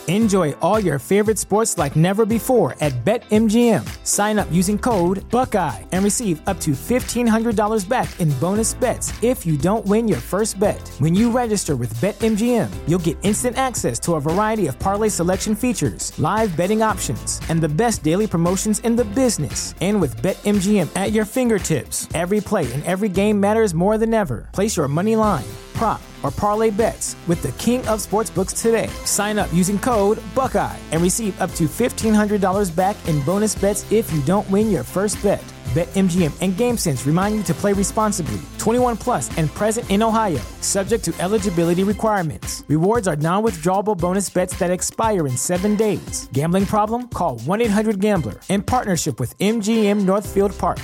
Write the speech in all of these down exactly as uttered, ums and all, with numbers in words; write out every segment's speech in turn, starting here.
Enjoy all your favorite sports like never before at BetMGM. Sign up using code Buckeye and receive up to fifteen hundred dollars back in bonus bets if you don't win your first bet. When you register with BetMGM, you'll get instant access to a variety of parlay selection features, live betting options, and the best daily promotions in the business. And with BetMGM at your fingertips, every play and every game matters more than ever. Place your money line, prop, or parlay bets with the king of sportsbooks today. Sign up using code Buckeye and receive up to fifteen hundred dollars back in bonus bets if you don't win your first bet. BetMGM and GameSense remind you to play responsibly. twenty-one plus and present in Ohio, subject to eligibility requirements. Rewards are non-withdrawable bonus bets that expire in seven days. Gambling problem? Call one eight hundred gambler in partnership with M G M Northfield Park.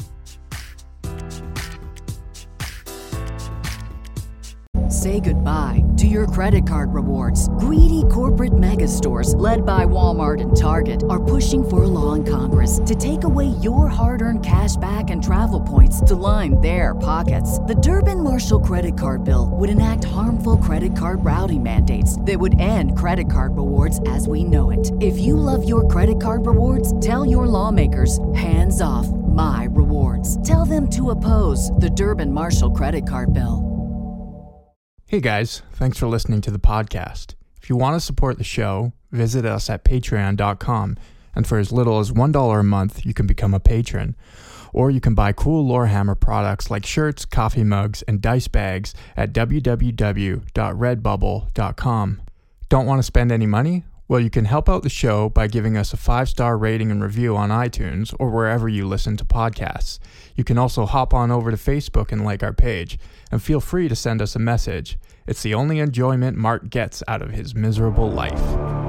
Say goodbye to your credit card rewards. Greedy corporate mega stores, led by Walmart and Target, are pushing for a law in Congress to take away your hard-earned cash back and travel points to line their pockets. The Durbin-Marshall credit card bill would enact harmful credit card routing mandates that would end credit card rewards as we know it. If you love your credit card rewards, tell your lawmakers, hands off my rewards. Tell them to oppose the Durbin-Marshall credit card bill. Hey guys, thanks for listening to the podcast. If you want to support the show, visit us at patreon dot com, and for as little as one dollar a month, you can become a patron. Or you can buy cool Lorehammer products like shirts, coffee mugs, and dice bags at w w w dot redbubble dot com. Don't want to spend any money? Well, you can help out the show by giving us a five-star rating and review on iTunes or wherever you listen to podcasts. You can also hop on over to Facebook and like our page, and feel free to send us a message. It's the only enjoyment Mark gets out of his miserable life.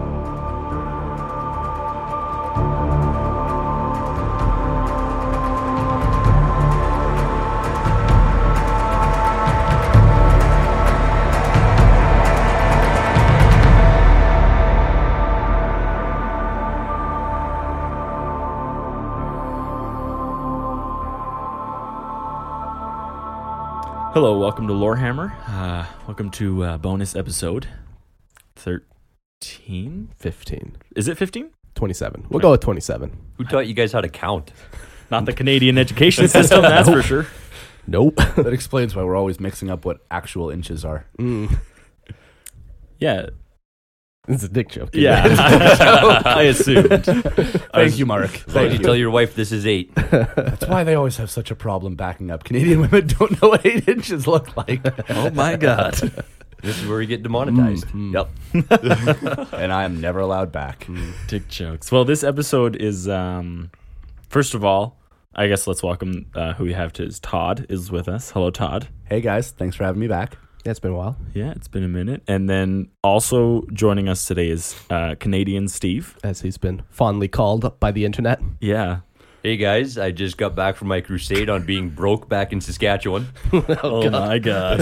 Hello, welcome to Lorehammer. Uh, welcome to uh, bonus episode thirteen? fifteen. Is it fifteen? twenty-seven. We'll go with twenty-seven. Who taught you guys how to count? Not the Canadian education system, that's for sure. Nope. That explains why we're always mixing up what actual inches are. Mm. Yeah. It's a dick joke. Yeah. I assumed. Thank you, Mark. Why did you tell your wife this is eight? That's why they always have such a problem backing up. Canadian women don't know what eight inches look like. Oh my God. This is where you get demonetized. Mm, Yep. And I am never allowed back. Dick jokes. Well, this episode is, um, first of all, I guess let's welcome uh, who we have to is Todd is with us. Hello, Todd. Hey, guys. Thanks for having me back. Yeah, it's been a while. Yeah, it's been a minute. And then also joining us today is uh, Canadian Steve. As he's been fondly called by the internet. Yeah. Hey guys, I just got back from my crusade on being broke back in Saskatchewan. oh oh my God.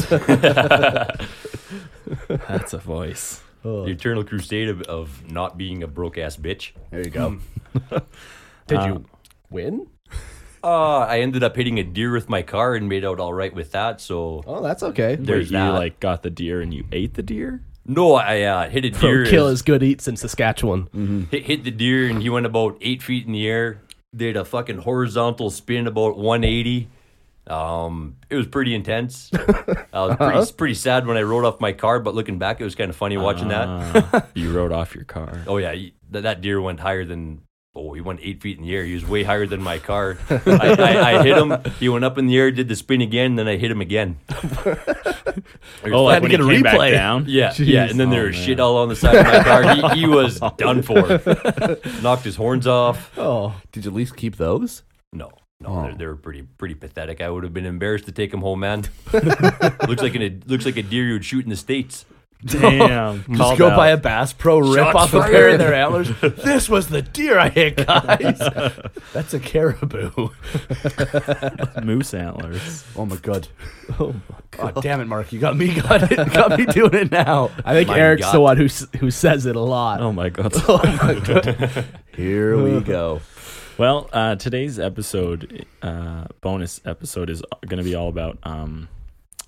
That's a voice. The eternal crusade of, of not being a broke ass bitch. There you go. Did Uh, you win? Uh, I ended up hitting a deer with my car and made out all right with that. So Oh, that's okay. There's Wait, you that. like got the deer and you ate the deer? no, I uh, hit a deer. Kill as- is good eats in Saskatchewan. Mm-hmm. hit, hit the deer and he went about eight feet in the air. Did a fucking horizontal spin about one eighty. Um, it was pretty intense. I was pretty pretty sad when I rode off my car, but looking back, it was kind of funny watching that. Uh, you rode off your car. Oh yeah, he- that that deer went higher than. Oh, he went eight feet in the air. He was way higher than my car. I, I, I hit him. He went up in the air, did the spin again, then I hit him again. Oh, like Had to when get he a came back replay. down? Yeah, yeah, and then Oh, there was man. shit all on the side of my car. He, he was done for. Knocked his horns off. Oh, Did you at least keep those? No, no, Oh. they're, they were pretty pretty pathetic. I would have been embarrassed to take him home, man. looks like an, looks like a deer you would shoot in the States. Damn. Just Called go out. buy a Bass Pro, rip Shots off a fired. pair of their antlers. This was the deer I hit, guys. That's a caribou. moose antlers. Oh my god. oh my Oh God. damn it, Mark! You got me, got it, got me doing it now. I think My Eric's God. the one who s- who says it a lot. Oh my God. Oh my God. Here we go. Well, uh, today's episode, uh, bonus episode, is going to be all about um,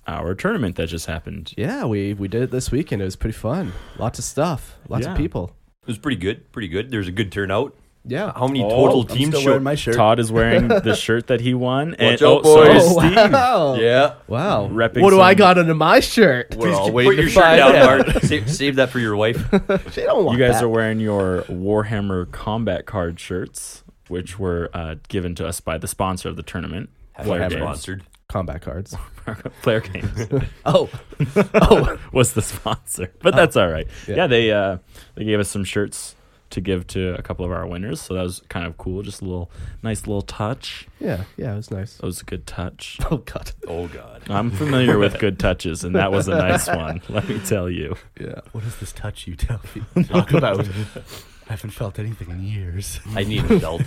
our tournament that just happened. Yeah, we we did it this weekend. It was pretty fun. Lots of stuff. Lots Yeah. of people. It was pretty good. Pretty good. There's a good turnout. Yeah. How many Oh, total I'm teams still showed? wearing my shirt. Todd is wearing the shirt that he won. And Watch oh, out, so boys. is Steve. Wow. Yeah. Wow. Repping What do I some- got under my shirt? We're all Please waiting put your to shirt find down, out. Bart. Save, save that for your wife. She don't want You guys that. are wearing your Warhammer combat card shirts, which were uh, given to us by the sponsor of the tournament, Player Warhammer Games. sponsored. combat cards. Player Games Oh. Oh. was the sponsor, but that's all right. Yeah. Yeah, they uh, they gave us some shirts to give to a couple of our winners, so that was kind of cool. Just a little nice little touch. Yeah. Yeah, it was nice. That was a good touch. Oh god. Oh God. I'm familiar with good touches, and that was a nice one. Let me tell you. Yeah. What is this touch you tell me? Talk about? I haven't felt anything in years. I need a belt.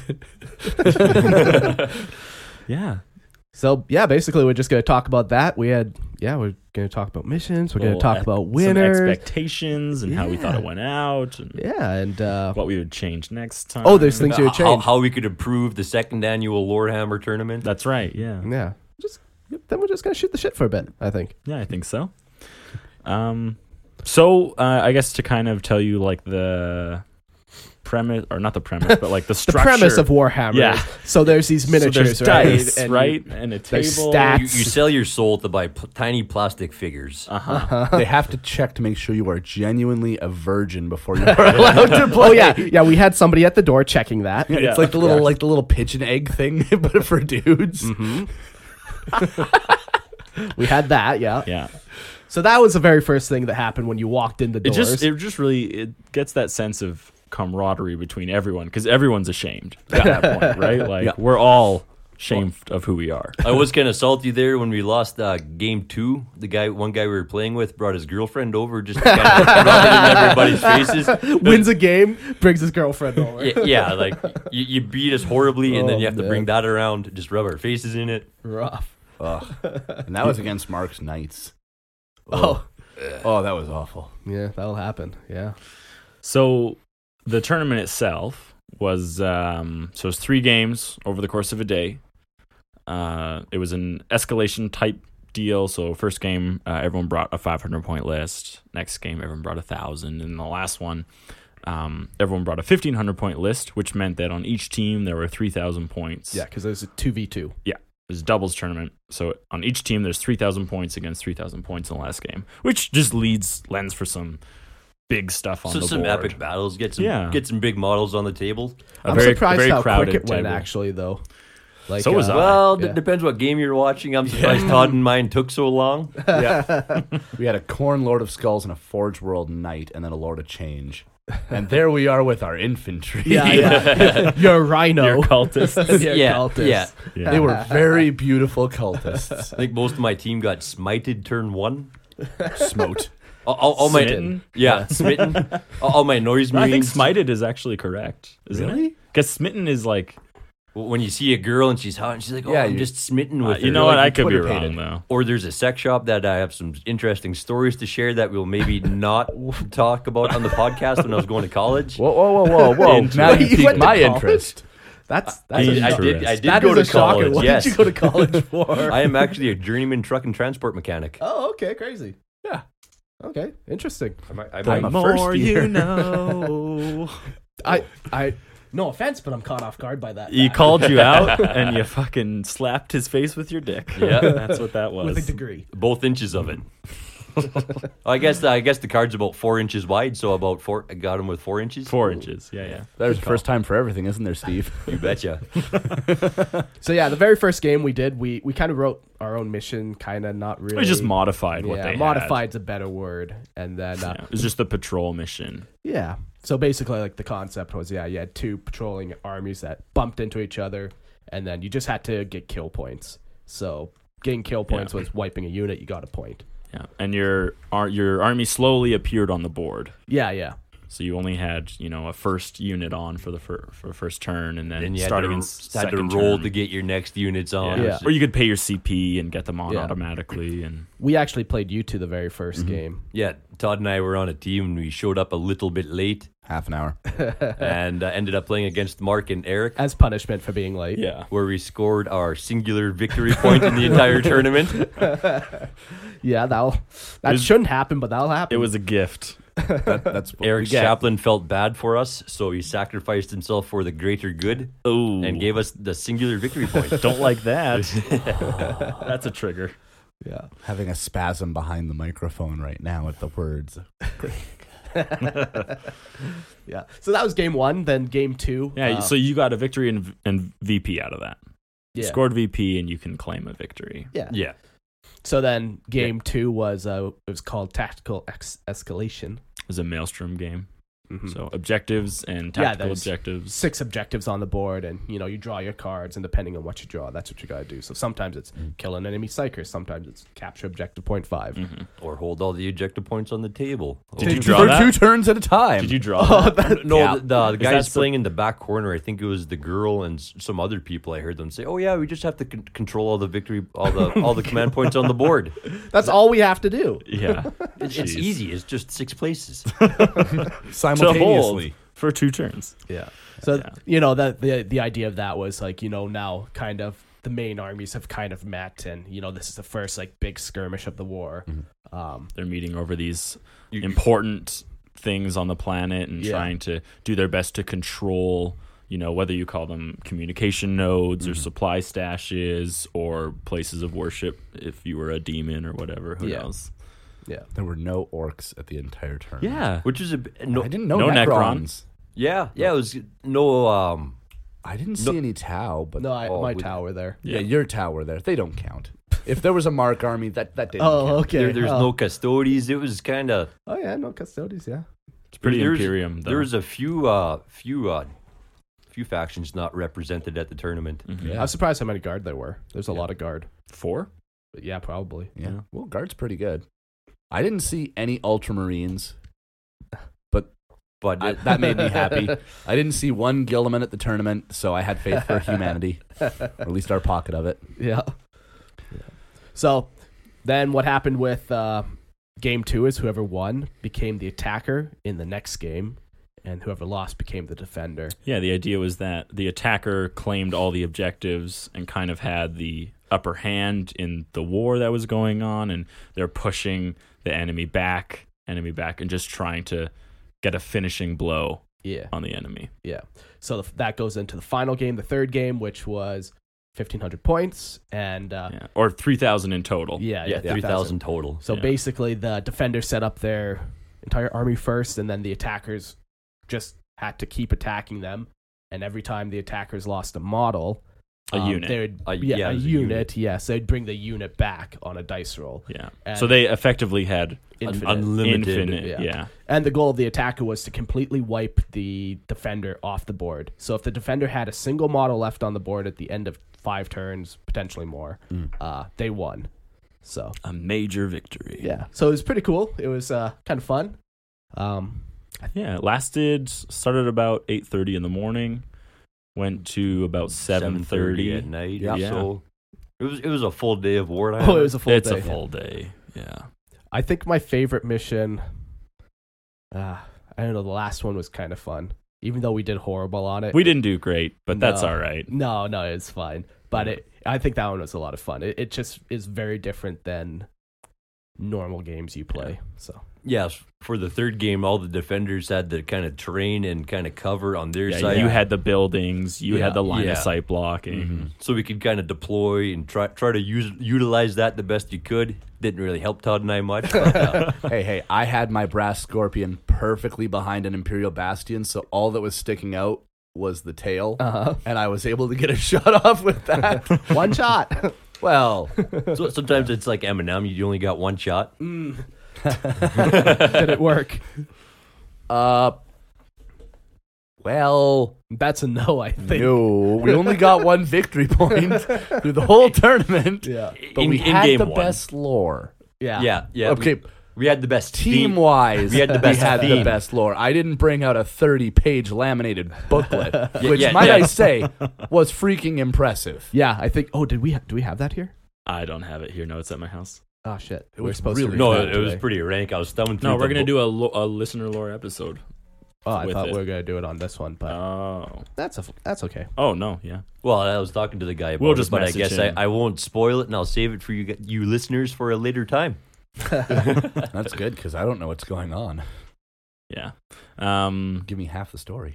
Yeah. So yeah, basically we're just gonna talk about that. We had yeah, we're gonna talk about missions. We're gonna Well, talk ex- about some winners. expectations and how we thought Yeah. it went out, and Yeah, and uh, what we would change next time. oh, there's things you would how, change. how we could improve the second annual Lorehammer tournament. That's right. Yeah. Yeah, just then we're just gonna shoot the shit for a bit. I think. Yeah, I think so. Um, so uh, I guess to kind of tell you like the premise, or not the premise, but like the The structure. premise of Warhammer. Yeah. is- So there's these So miniatures, there's right? dice, And right, and a there's table. stats. You, you sell your soul to buy p- tiny plastic figures. Uh-huh. They have to check to make sure you are genuinely a virgin before you are allowed to play. Oh yeah, yeah. We had somebody at the door checking that. Yeah, Yeah. it's like the little Yeah. like the little pigeon egg thing, but for dudes. We had that. Yeah. Yeah. So that was the very first thing that happened when you walked in the It doors. just it just really it gets that sense of camaraderie between everyone, because everyone's ashamed at that point, right? Like Yeah. we're all ashamed of who we are. I was kind of salty there when we lost uh, game two. The guy, one guy we were playing with, brought his girlfriend over just to kind of rub it in everybody's faces. wins a game, brings his girlfriend over. Yeah, yeah, like you, you beat us horribly, and then Oh, you have to man. bring that around, just rub our faces in it. Rough. Ugh. And that was against Mark's Knights. Oh. Oh, that was awful. Yeah, that'll happen. Yeah. So the tournament itself was um, so it was three games over the course of a day. Uh, it was an escalation type deal. So first game, uh, everyone brought a five hundred point list. Next game, everyone brought a thousand, and the last one, um, everyone brought a fifteen hundred point list, which meant that on each team there were three thousand points. Yeah, because there's a two v two. Yeah. It was a doubles tournament. So on each team, there's three thousand points against three thousand points in the last game, which just leads lends for some big stuff on So the some board. epic battles. Get some, Yeah. get some big models on the table. A I'm very, surprised very how crowded quick it went, table. actually, though. Like, So was uh, I. Well, yeah. it depends what game you're watching. I'm surprised Todd and mine took so long. Yeah. We had a Corn Lord of Skulls and a Forge World Knight, and then a Lord of Change. And there we are with our infantry. Yeah, yeah. Your rhino. Your cultists. Your yeah, cultists. yeah. Yeah. They were very beautiful cultists. I think most of my team got smited turn one. Smote. All, all, all my Smitten? yeah, smitten. all, all my noise I think marines. smited is actually correct, isn't it? Really? Because smitten is like, When you see a girl and she's hot, and she's like, "Oh, Yeah, I'm you- just smitten uh, with her." you know Like, what? I you could be Twitter wrong pated. though. Or there's a sex shop that I have some interesting stories to share that we'll maybe not talk about on the podcast when I was going to college. Whoa, whoa, whoa, whoa, whoa. Into Now it. you You piqued went to my college? interest. That's that's I, a I shock. did. I did That go is to a shocker. college. What Yes, did you go to college for? I am actually a journeyman truck and transport mechanic. Oh, okay, crazy. Yeah. Okay, interesting. I'm, I'm, I'm I'm a More first year. you know. I, I, no offense, but I'm caught off guard by that. He fact. called you out and you fucking slapped his face with your dick. Yeah. That's what that was. with a degree. both inches of it. I guess I guess the card's about four inches wide, so about four. I got him with four inches. Four inches. Yeah, yeah. There's the first time for everything, isn't there, Steve? You betcha. So yeah, the very first game we did, we we kind of wrote our own mission, kind of not really. It was just modified what yeah, they had. modified's a better word, and then uh, Yeah, it was just the patrol mission. yeah. So basically, like the concept was, yeah, you had two patrolling armies that bumped into each other, and then you just had to get kill points. So getting kill points Yeah. was wiping a unit, you got a point. Yeah, and your ar- your army slowly appeared on the board. Yeah, yeah. So you only had, you know, a first unit on for the fir- for the first turn, and then Then you had starting to, in had second to roll turn. to get your next units on. Yeah. Yeah. Or you could pay your C P and get them on Yeah. automatically. And We actually played you two the very 1st Mm-hmm. game. Yeah, Todd and I were on a team, and we showed up a little bit late, Half an hour. and uh, ended up playing against Mark and Eric, As punishment for being late. yeah, where we scored our singular victory point in the entire tournament. Yeah, that'll, that was- shouldn't happen, but that'll happen. it was a gift. That, that's what Eric we get. Chaplin felt bad for us, so he sacrificed himself for the greater good Oh, and gave us the singular victory point. Don't like that. That's a trigger. Yeah. Having a spasm behind the microphone right now at the words. Yeah. So that was game one. Then game two. Yeah, uh, so you got a victory and, and V P out of that. You yeah. scored V P, and you can claim a victory. Yeah. Yeah. So then game two was uh, it was called tactical ex- escalation. It was a Maelstrom game. Mhm. So objectives and Yeah, tactical there's objectives. Six objectives on the board, and you know you draw your cards, and depending on what you draw, that's what you gotta do. So sometimes it's kill an enemy psyker, sometimes it's capture objective point five. Mhm. Or hold all the objective points on the table. Did Oh, you draw For that? two turns at a time. Did you draw that? No, Yeah. the, the, the Is guys that some- playing in the back corner, I think it was the girl and s- some other people. I heard them say, "Oh yeah, we just have to con- control all the victory, all the all the command points on the board. That's all we have to do. Yeah. It's, it's Jeez. easy. It's just six places." To Simultaneously. hold for two turns. Yeah. So Yeah. you know that the the idea of that was like you know now kind of the main armies have kind of met, and you know this is the first like big skirmish of the war. Um, They're meeting over these important things on the planet and Yeah. trying to do their best to control, you know, whether you call them communication nodes or supply stashes or places of worship if you were a demon or whatever. Who Yeah. knows? yeah. There were no orcs at the entire tournament. Yeah. Which is a b- no, I didn't know No Necrons. yeah, yeah. It was no. Um, I didn't No- see any Tau, but No, I, oh, my we- tower there. yeah, Yeah. your Tau were there. They don't count. If there was a Mark army, that that didn't Oh, count. okay. there, there's oh. no custodies. It was kind of Oh yeah, no custodians. Yeah. It's pretty There's- Imperium, though. There was a few, uh, few, uh, few factions not represented at the tournament. Mhm. Yeah. I'm surprised how many guard there were. There's a lot of guard. Four? But yeah, probably. Yeah. Well, guard's pretty good. I didn't see any Ultramarines. But I, it- that made me happy. I didn't see one Gilliman at the tournament, so I had faith for humanity, or at least our pocket of it. Yeah. So then what happened with uh, game two is whoever won became the attacker in the next game, and whoever lost became the defender. Yeah, the idea was that the attacker claimed all the objectives and kind of had the upper hand in the war that was going on, and they're pushing the enemy back, enemy back, and just trying to get a finishing blow Yeah. on the enemy. Yeah. So the, that goes into the final game, the third game, which was fifteen hundred points. And uh, Yeah. Or three thousand in total. yeah, yeah, three thousand total. So Yeah. basically, the defenders set up their entire army first, and then the attackers just had to keep attacking them. And every time the attackers lost a model, A um, unit. they would, A- yeah, yeah, a it was a unit, unit. yes, they'd bring the unit back on a dice roll. Yeah. And So they effectively had infinite. unlimited. infinite. yeah. Yeah. And the goal of the attacker was to completely wipe the defender off the board. So if the defender had a single model left on the board at the end of five turns, potentially more, uh, they won. So A major victory. yeah, so it was pretty cool. It was uh, kind of fun. Um, Yeah. It lasted, started about eight thirty in the morning, went to about seven thirty at night. Yeah. Or so it was it was a full day of war. oh, it was a full It's day. a full day. Yeah. I think my favorite mission, uh, I don't know, the last one was kind of fun. Even though we did horrible on it. We didn't do great, but that's No. all right. No, no, it's fine. But Yeah. it, I think that one was a lot of fun. It, it just is very different than normal games you play. So Yes, for the third game, all the defenders had to kind of train and kind of cover on their Yeah, side. you had the buildings, you Yeah. had the line Yeah. of sight blocking. Mhm. So we could kind of deploy and try try to use utilize that the best you could. Didn't really help Todd and I much. But, uh, Hey, hey, I had my brass scorpion perfectly behind an Imperial Bastion, so all that was sticking out was the tail, uh-huh. and I was able to get a shot off with that. one shot. Well, so sometimes it's like Eminem. You only got one shot. Did it work? uh, well, That's a no, I think. no, we only got one victory point through the whole tournament. Yeah. But In- we in had game the one. best lore. Yeah. Yeah, yeah. Okay, We had the best Team theme. wise, We had the best we had the theme. best lore. I didn't bring out a thirty-page laminated booklet, which, yeah, might yeah. I say, was freaking impressive. Yeah, I think. Oh, did we? Ha- do we have that here? I don't have it here. No, it's at my house. Oh shit! It We're was supposed really to. No, record it, it was today. pretty rank. I was thumbing through No, we're the gonna book. do a, lo- a listener lore episode. Oh, I with thought it. we were gonna do it on this one, but Oh, that's a, that's okay. oh no, yeah. Well, I was talking to the guy about We'll it, just but I message guess I, him. I won't spoil it, and I'll save it for you, you listeners for a later time. That's good because I don't know what's going on. Yeah. Um, Give me half the story.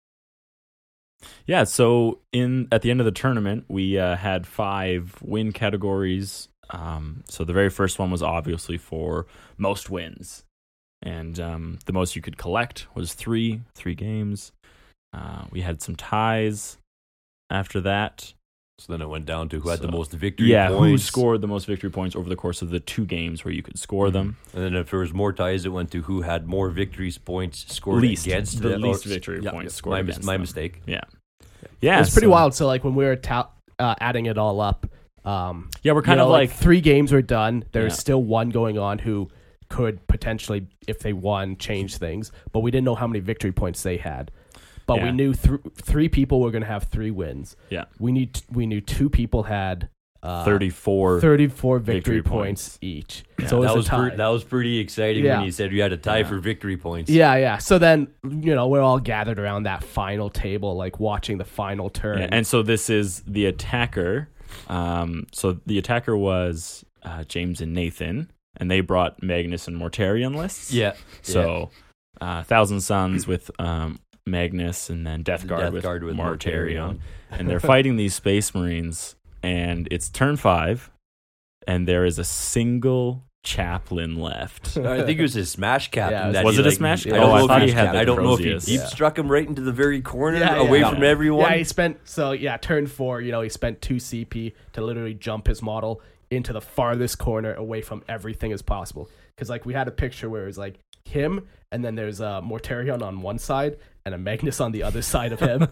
yeah, so in at the end of the tournament, we uh, had five win categories. Um, so the very first one was obviously for most wins. And um, the most you could collect was three, three games. Uh, we had some ties after that. So then it went down to who had the So- most victory Yeah, points. who scored the most victory points over the course of the two games where you could score them. And then if there was more ties, it went to who had more victory points scored Least, against the them. least Or- victory yeah, points yeah, scored My, mis- against my them. mistake. Yeah. Yeah. It's pretty so- wild. So like when we were ta- uh, adding it all up, um, Yeah, we're you kind know, of like, three games were done. There's Yeah. still one going on who could potentially, if they won, change things. But we didn't know how many victory points they had. But we Yeah. knew th- three people were going to have three wins. yeah, We need we knew two people had uh, thirty-four. thirty-four victory, victory points. points. each. Yeah. So it was That a was, tie. pre- that was pretty exciting Yeah. when you said you had a tie Yeah. for victory points. Yeah, yeah. So then, you know, we're all gathered around that final table, like watching the final turn. Yeah, and so this is the attacker. Um, so the attacker was uh, James and Nathan, and they brought Magnus and Mortarion lists. Yeah. So uh, Thousand Suns with um, Magnus, and then Death Guard, Death with, Guard with Mortarion. Mortarion. And they're fighting these Space Marines, and it's turn five, and there is a single chaplain left. I think it was his smash captain. Yeah, it was- that Was he, it a like, smash? I Yeah, don't it was know if he smash had. captain I don't know if he Crozius. deep Yeah. struck him right into the very corner, Yeah, away yeah. from everyone. Yeah, he spent so yeah, turn four. You know, he spent two C P to literally jump his model into the farthest corner, away from everything as possible. Because like we had a picture where it was like him, and then there's a Mortarion on one side and a Magnus on the other side of him.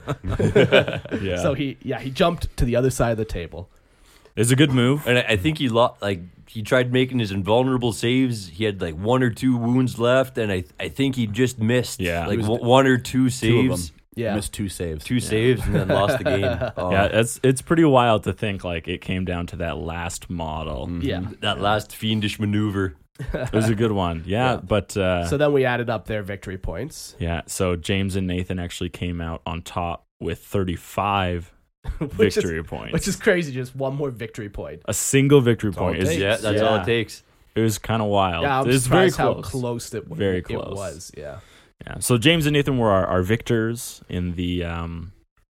Yeah. So he yeah he jumped to the other side of the table. It's a good move. And I, I think he lost. Like he tried making his invulnerable saves. He had like one or two wounds left, and I I think he just missed. Yeah. like He was w- one or two Two of saves, them Yeah. missed two saves. two saves, and then lost the game. Oh, Yeah, it's it's pretty wild to think like it came down to that last model. Yeah. that last fiendish maneuver. It was a good one. Yeah, Yeah. but uh, So then we added up their victory points, yeah, so James and Nathan actually came out on top with thirty-five which victory is, points. which is crazy. Just one more victory point. a single victory all point. it Is, takes. Yeah, that's all it takes. It was kind of wild. Yeah, I'm it was very surprised close. how close it, Very it close. was. Yeah. Yeah. So James and Nathan were our, our victors in the um,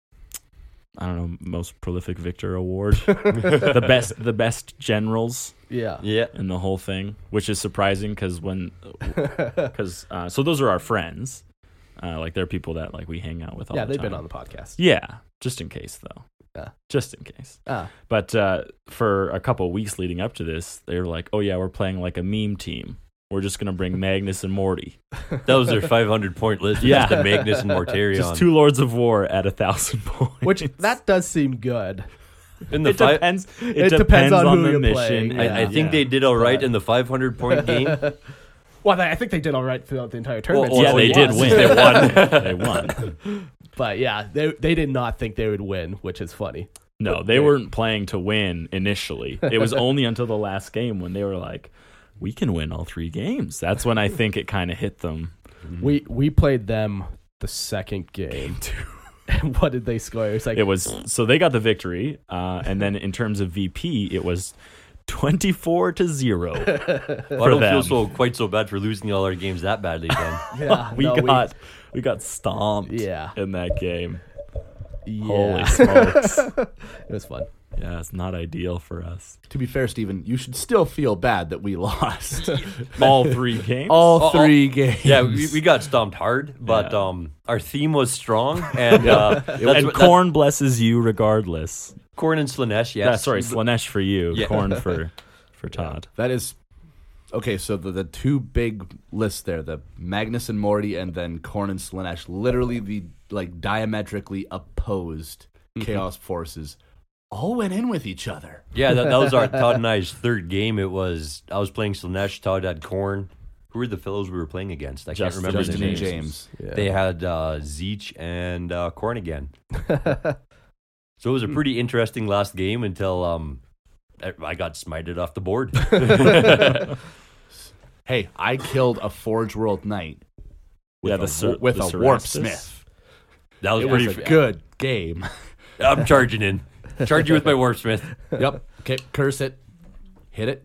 I don't know, most prolific victor award, the best the best generals Yeah. Yeah, in the whole thing, which is surprising because when because uh, so those are our friends, uh, like they're people that like we hang out with all Yeah, the they've time. been on the podcast. Yeah, just in case though. Yeah. Just in case. Ah. But uh, for a couple of weeks leading up to this, they were like, "Oh yeah, we're playing like a meme team. We're just gonna bring Magnus and Morty, that was their five hundred point list. Yeah. Just the Magnus and Mortarion. just two Lords of War at a thousand points." Which that does seem good. in the it five. depends. It, It depends, depends on on, who the you're mission. playing. I, Yeah. I think they did all right But- in the five hundred point game. Well, I think they did all right throughout the entire tournament. Well, Yeah, so they it did was. win. They won. They won. But yeah, they they did not think they would win, which is funny. No, they weren't playing to win initially. It was only until the last game when they were like, "We can win all three games." That's when I think it kind of hit them. We we played them the second game. And what did they score? It was like It was so they got the victory, uh, and then in terms of V P, it was twenty-four to zero. Well, I for don't them. feel so quite so bad for losing all our games that badly. Then yeah, we no, got we, got stomped. Yeah. in that game. yeah. Holy smokes! It was fun. Yeah, it's not ideal for us. To be fair, Steven, you should still feel bad that we lost All three games. all Oh, oh. three games. yeah, we, we got stomped hard, but Yeah. um, our theme was strong, and uh, that's and what- Korn blesses you regardless. that- Korn and Slanesh, yes. Yeah, sorry, Slanesh for you, Yeah. Korn for for Todd. That is okay. So the, the two big lists there, the Magnus and Morty, and then Korn and Slanesh, literally the like diametrically opposed chaos forces, all went in with each other. Yeah, that, that was our Todd and I's third game. It was I was playing Slanesh, Todd had Korn. Who were the fellows we were playing against? I Justin- can't remember Justin the and names. James. Yeah. They had uh, Zeech and uh, Korn again. So it was a pretty interesting last game until um, I I got smited off the board. Hey, I killed a Forge World Knight with Yeah, a, the Cer- with the a Warp Cerastus? Smith. That was It pretty. was a f- good game. I'm charging in. Charge you with my Warpsmith. Yep. Okay, curse it. Hit it.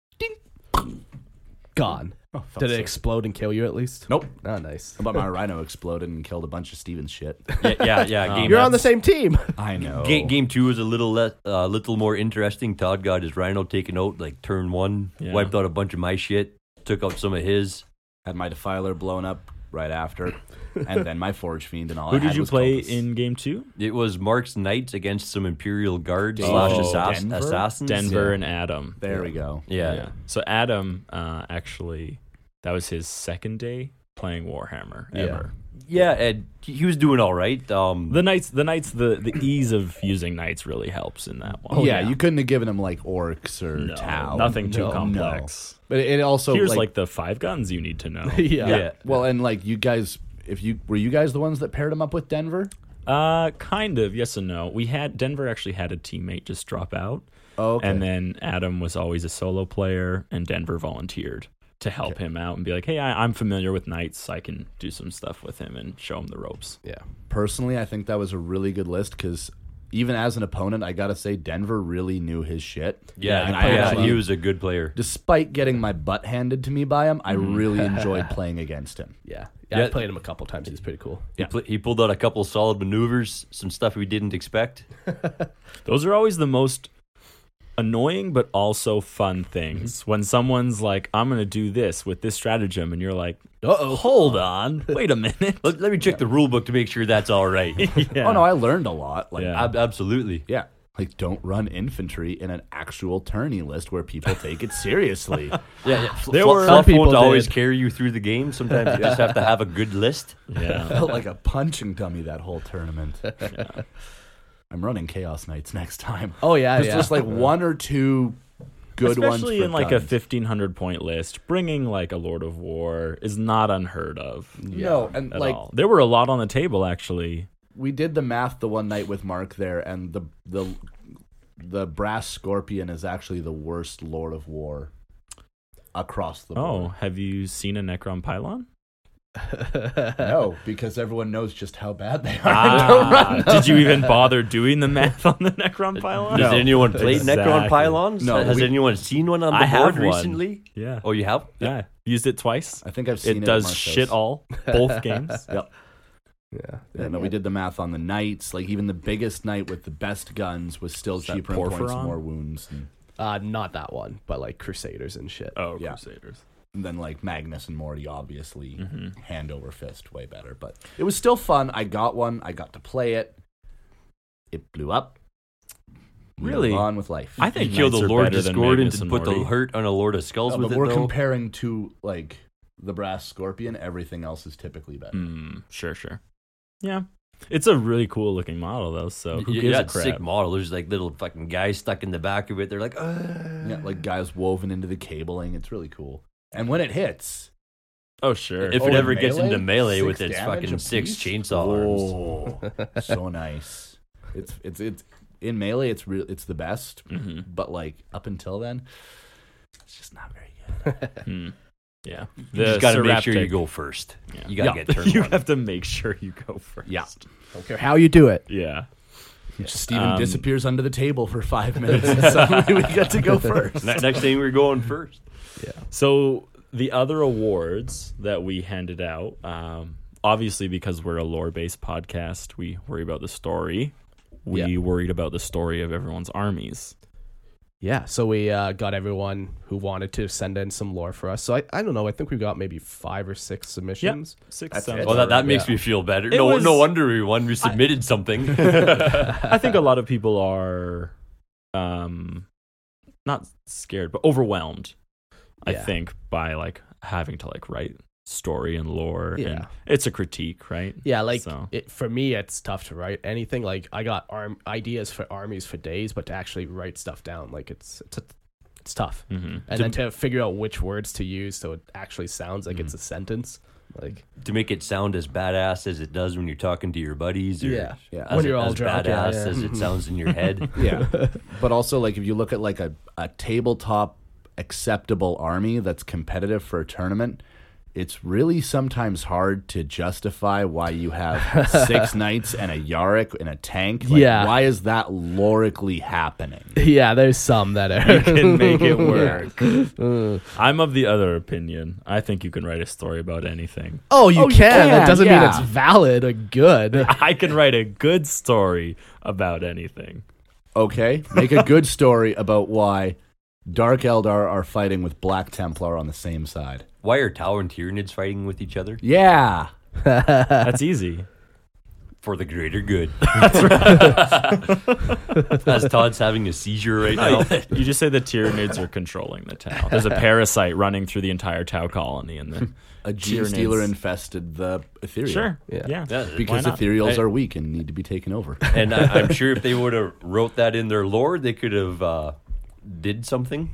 Gone. Oh, felt Did it so- explode and kill you at least? Nope. Oh, nice. How about my Rhino exploded and killed a bunch of Steven's shit? Yeah, yeah. yeah. Game, You're on the same team. I know. Game, game two was a little less, uh, little more interesting. Todd got his Rhino taken out like turn one, Yeah. wiped out a bunch of my shit, took out some of his. Had my Defiler blown up right after, and then my Forge Fiend and all. Who I did had you was play Compass. in game two? It was Mark's Knights against some Imperial Guards Oh, slash assass- Denver? assassins. Denver Yeah. and Adam. There we go. Yeah. So Adam, uh, actually, that was his second day playing Warhammer ever. Yeah, and he was doing all right. Um, The knights, the knights, the the ease of using knights really helps in that one. yeah, you couldn't have given him like orcs or No, Tau. nothing too No, complex. But it also Here's like, like, the five guns you need to know. yeah. yeah. well, and like you guys, if you were you guys the ones that paired him up with Denver? Uh, kind of, yes and no. We had Denver actually had a teammate just drop out, Oh, okay. and then Adam was always a solo player, and Denver volunteered to help him out and be like, "Hey, I, I'm familiar with knights. I can do some stuff with him and show him the ropes." Yeah. Personally, I think that was a really good list because even as an opponent, I gotta say Denver really knew his shit. yeah, and yeah, I actually, he was a good player. despite getting my butt handed to me by him, I really enjoyed playing against him. Yeah. Yeah. Yeah. I played him a couple times. He's pretty cool. He, pl- he pulled out a couple solid maneuvers, some stuff we didn't expect. Those are always the most annoying but also fun things. When someone's like, "I'm going to do this with this stratagem," and you're like, Uh-oh. "Hold on, wait a minute." Let, let me check the rule book to make sure that's all right. Yeah. Oh no, I learned a lot. Like, Yeah. Ab- absolutely. yeah, like don't run infantry in an actual tourney list where people take it seriously. Yeah, yeah. There Fl- were- fluff Some people won't always did. carry you through the game. Sometimes you just have to have a good list. Yeah. Felt like a punching dummy that whole tournament. I'm running Chaos Knights next time. Oh, yeah. There's yeah. just like one or two good ones. Especially for in like guns. a fifteen hundred point list, bringing like a Lord of War is not unheard of. No, and At like all. There were a lot on the table actually. we did the math the one night with Mark there, and the the the Brass Scorpion is actually the worst Lord of War across the Oh, board. have you seen a Necron Pylon? No, because everyone knows just how bad they are. Ah, did you even bother doing the math on the Necron Pylon? Does anyone play Necron Exactly. pylons? No, Has we- anyone seen one on the I have board one. recently? Yeah. Oh, you have? Yeah. Used it twice. I think I've seen it. It at does Mark's shit house. all, both games. Yep. Yeah. Yeah, no, we did the math on the knights. Like even the biggest knight with the best guns was still Is that cheaper in points and Porphyron? more wounds. And, Uh, not that one, but like Crusaders and shit. Oh, Yeah. Crusaders. and then like Magnus and Morty, obviously, Mm-hmm. hand over fist, way better. But it was still fun. I got one. I got to play it. It blew up. We Really? move on with life. I You think killed Knights the are Lord better than Discordant Magnus and and put the Morty. hurt on a Lord of Skulls No, with but it, we're though. comparing to like the Brass Scorpion. Everything else is typically better. Mm, sure, sure. Yeah. It's a really cool looking model though, so who yeah, gives yeah, a it's crap? sick model. There's like little fucking guys stuck in the back of it. They're like, uh. Yeah, like guys woven into the cabling. It's really cool. And when it hits, Oh, sure. If Oh, it in ever gets melee? into melee Six with its damage fucking a six piece? chainsaw arms. oh, so nice. It's it's it's in melee. It's real. It's the best. hmm But like up until then, it's just not very good. Hmm. Yeah. You just got to make sure you Seraptic- go first. Yeah. You got to Yeah. get turn You one. have to make sure you go first. Yeah. Don't care how you do it. Yeah. Steven Um, disappears under the table for five minutes, and suddenly we get to go first. Ne- Next thing we're going first. So the other awards that we handed out, um, obviously because we're a lore-based podcast, we worry about the story. We Yeah. worried about the story of everyone's armies. Yeah, so we uh, got everyone who wanted to send in some lore for us. So I, I don't know. I think we got maybe five or six submissions. Six That's sounds it. Well, that, that right. makes Yeah. me feel better. It No, was- no wonder we won. We submitted something. I think a lot of people are um, not scared, but overwhelmed. I Yeah. think by like having to like write story and lore. Yeah. And it's a critique, right? Yeah, like So- it, for me, it's tough to write anything. Like I got arm ideas for armies for days, but to actually write stuff down, like it's it's a, it's tough. Mm-hmm. And then to figure out which words to use so it actually sounds like it's a sentence. Like To make it sound as badass as it does when you're talking to your buddies, or Yeah. Yeah. as, When you're all as drunk, badass yeah, yeah. as it sounds in your head. Yeah. But also, like, if you look at like a, a tabletop acceptable army that's competitive for a tournament, it's really sometimes hard to justify why you have six knights and a Yarick and a tank. Like, Yeah. why is that lorically happening? yeah, there's some that are Can make it work. I'm of the other opinion. I think you can write a story about anything. Oh, you Oh, you can. That can, doesn't mean yeah. it's valid or good. I can write a good story about anything. Okay, make a good story about why Dark Eldar are fighting with Black Templar on the same side. Why are Tau and Tyranids fighting with each other? Yeah. That's easy. For the greater good. As Todd's having a seizure right now. You just say the Tyranids are controlling the Tau. There's a parasite running through the entire Tau colony, and then A G Tyranids. Stealer infested the Ethereal. sure, Yeah. yeah, Yeah, Because Why not? Ethereals I- are weak and need to be taken over. And I, I'm sure if they would have wrote that in their lore, they could have uh, did something.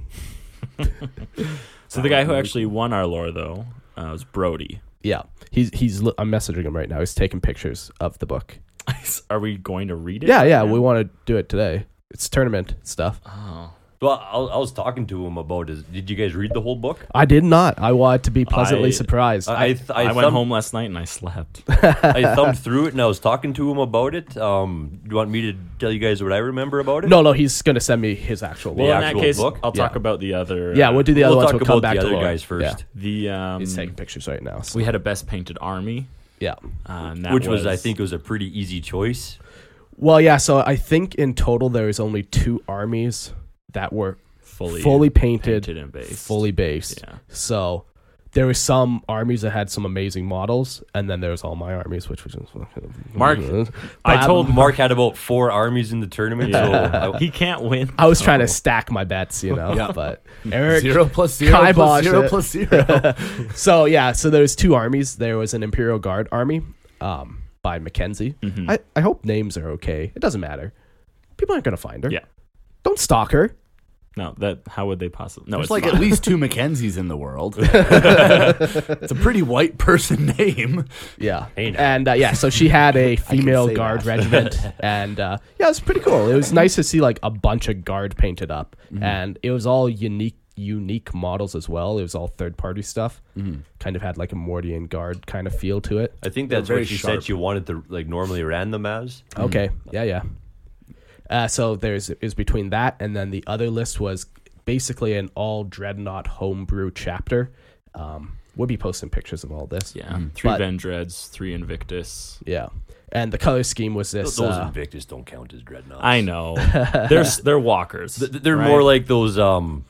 So the guy who actually won our lore though uh, was Brody. Yeah, he's he's. li- I'm messaging him right now. He's taking pictures of the book. Are we going to read it? Yeah, right yeah. now? We want to do it today. It's tournament stuff. Oh. Well, I, I was talking to him about it. Did you guys read the whole book? I did not. I wanted to be pleasantly I- surprised. I, I, th- I, I, went thumbed, home last night and I slept. I thumbed through it and I was talking to him about it. Um, do you want me to tell you guys what I remember about it? no, no. He's gonna send me his actual. The Well, book. in that actual case, book? I'll talk Yeah. about the other. Yeah, we'll do the other We'll ones. talk We'll come about back the to other lore. guys first. the. Um, He's taking pictures right now. so- we had a best painted army, yeah. uh, and that Which was, I think, was a pretty easy choice. Well, yeah. So I think in total there was only two armies that were fully fully painted, painted and based. fully based. Yeah. So there were some armies that had some amazing models, and then there was all my armies, which was just Mark, But I told Mark had about four armies in the tournament, so Yeah. I, he can't win. I was trying Oh. to stack my bets, you know. Yeah. But Eric, Zero plus zero plus kiboshed zero it. plus zero. So yeah, so there's two armies. There was an Imperial Guard army, um, by Mackenzie. Mhm. I, I hope names are okay. It doesn't matter. People aren't gonna find her. Yeah. Don't stalk her. No, that how would they possibly? No, There's it's like fine. at least two Mackenzies in the world. It's a pretty white person name. Yeah. Hey, now. And uh, yeah, so she had a female say guard that. regiment, and uh, yeah, it was pretty cool. It was nice to see like a bunch of guard painted up, Mm-hmm. and it was all unique. Unique models as well. It was all third party stuff. Mm-hmm. Kind of had like a Mordian guard kind of feel to it. I think They're that's very what you sharp. said you wanted to like normally ran them as. Okay. Yeah, yeah. Uh, so there's is between that and then the other list was basically an all Dreadnought homebrew chapter. Um, we'll be posting pictures of all this. yeah, three But- Vendreads, three Invictus. Yeah. And the color scheme was Th- this. Those uh, Invictus don't count as dreadnoughts. I know. they're s- they're walkers. Th- They're right? more like those um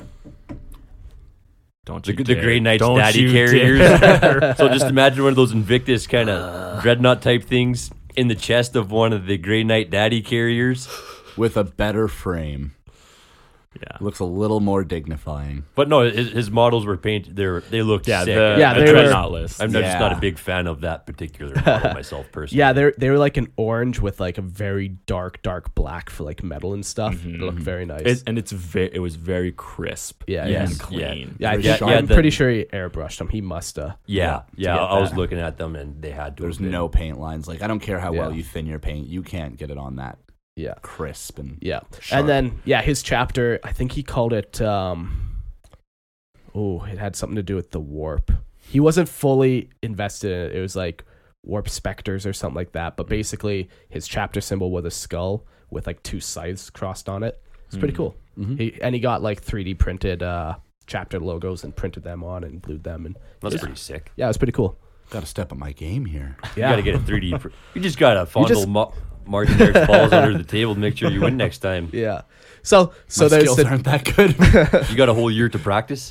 Don't the, you the dare. Grey Knight's Don't daddy you carriers. dare. So just imagine one of those Invictus kind of dreadnought type things in the chest of one of the Grey Knight daddy carriers. With a better frame. Yeah. Looks a little more dignifying. But no, his, his models were painted. They were, they looked Yeah, sick. the, Yeah, the they were- Dreadnought list. I'm not- just not a Yeah. big fan of that particular model myself personally. yeah, they they were like an orange with like a very dark, dark black for like metal and stuff. Mhm. It looked very nice. It, and it's ve- it was very crisp. Yeah, and yes. clean. yeah, I Very think, sharp. I'm the- pretty sure he airbrushed them. He must have. yeah, yeah. get I was that. looking at them and they had to. There's have been. no paint lines. Like, I don't care how well Yeah. you thin your paint. You can't get it on that Yeah. crisp and Yeah. sharp. And then yeah, his chapter, I think he called it um oh, it had something to do with the warp. He wasn't fully invested in it. It was like warp specters or something like that. But basically his chapter symbol was a skull with like two scythes crossed on it. It's pretty cool. Mhm. He, and he got like three D printed uh chapter logos and printed them on and glued them, and That's yeah, pretty sick. yeah, it was pretty cool. Got to step up my game here. You Yeah. got to get a three D. pr- You just got to fondle just- Ma- Martin Eric's balls under the table to make sure you win next time. Yeah. So so my there's skills the, aren't that good. You got a whole year to practice.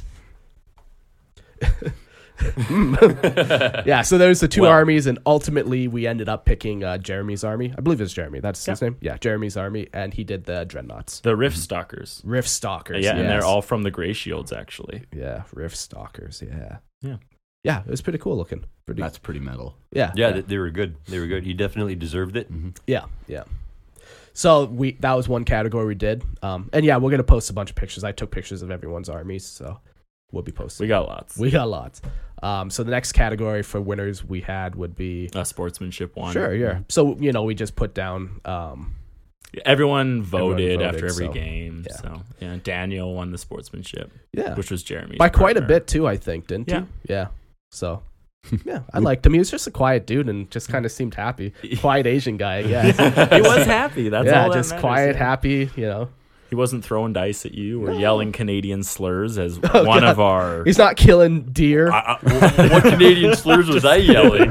yeah, so there's the two Well- armies, and ultimately we ended up picking uh, Jeremy's army. I believe it's Jeremy. That's his name. Yeah, Jeremy's army, and he did the Dreadnoughts. The Rift Stalkers. Rift Stalkers. Yeah, and they're yes. all from the Grey Shields, actually. Yeah, Rift Stalkers. Yeah. Yeah. yeah, it was pretty cool looking. Pretty, That's pretty metal. yeah, Yeah, They, they were good. They were good. He definitely deserved it. yeah, yeah. So we that was one category we did, um, and yeah, we're gonna post a bunch of pictures. I took pictures of everyone's armies, so we'll be posting. We got lots. we got lots. Um, so the next category for winners we had would be A sportsmanship one. sure, yeah. So you know, we just put down. Um, Everyone voted, voted, after every so, game. yeah. So yeah, Daniel won the sportsmanship, yeah, which was Jeremy's by quite a partner. bit too, I think, didn't Yeah. he? Yeah. So, yeah, I liked him. He was just a quiet dude and just kind of seemed happy. Quiet Asian guy, yeah. He was happy. That's yeah, all. That just matters, quiet, yeah. happy. You know, He wasn't throwing dice at you or No. yelling Canadian slurs as Oh, one God. of our. he's not killing deer. I, I, what Canadian slurs was I yelling?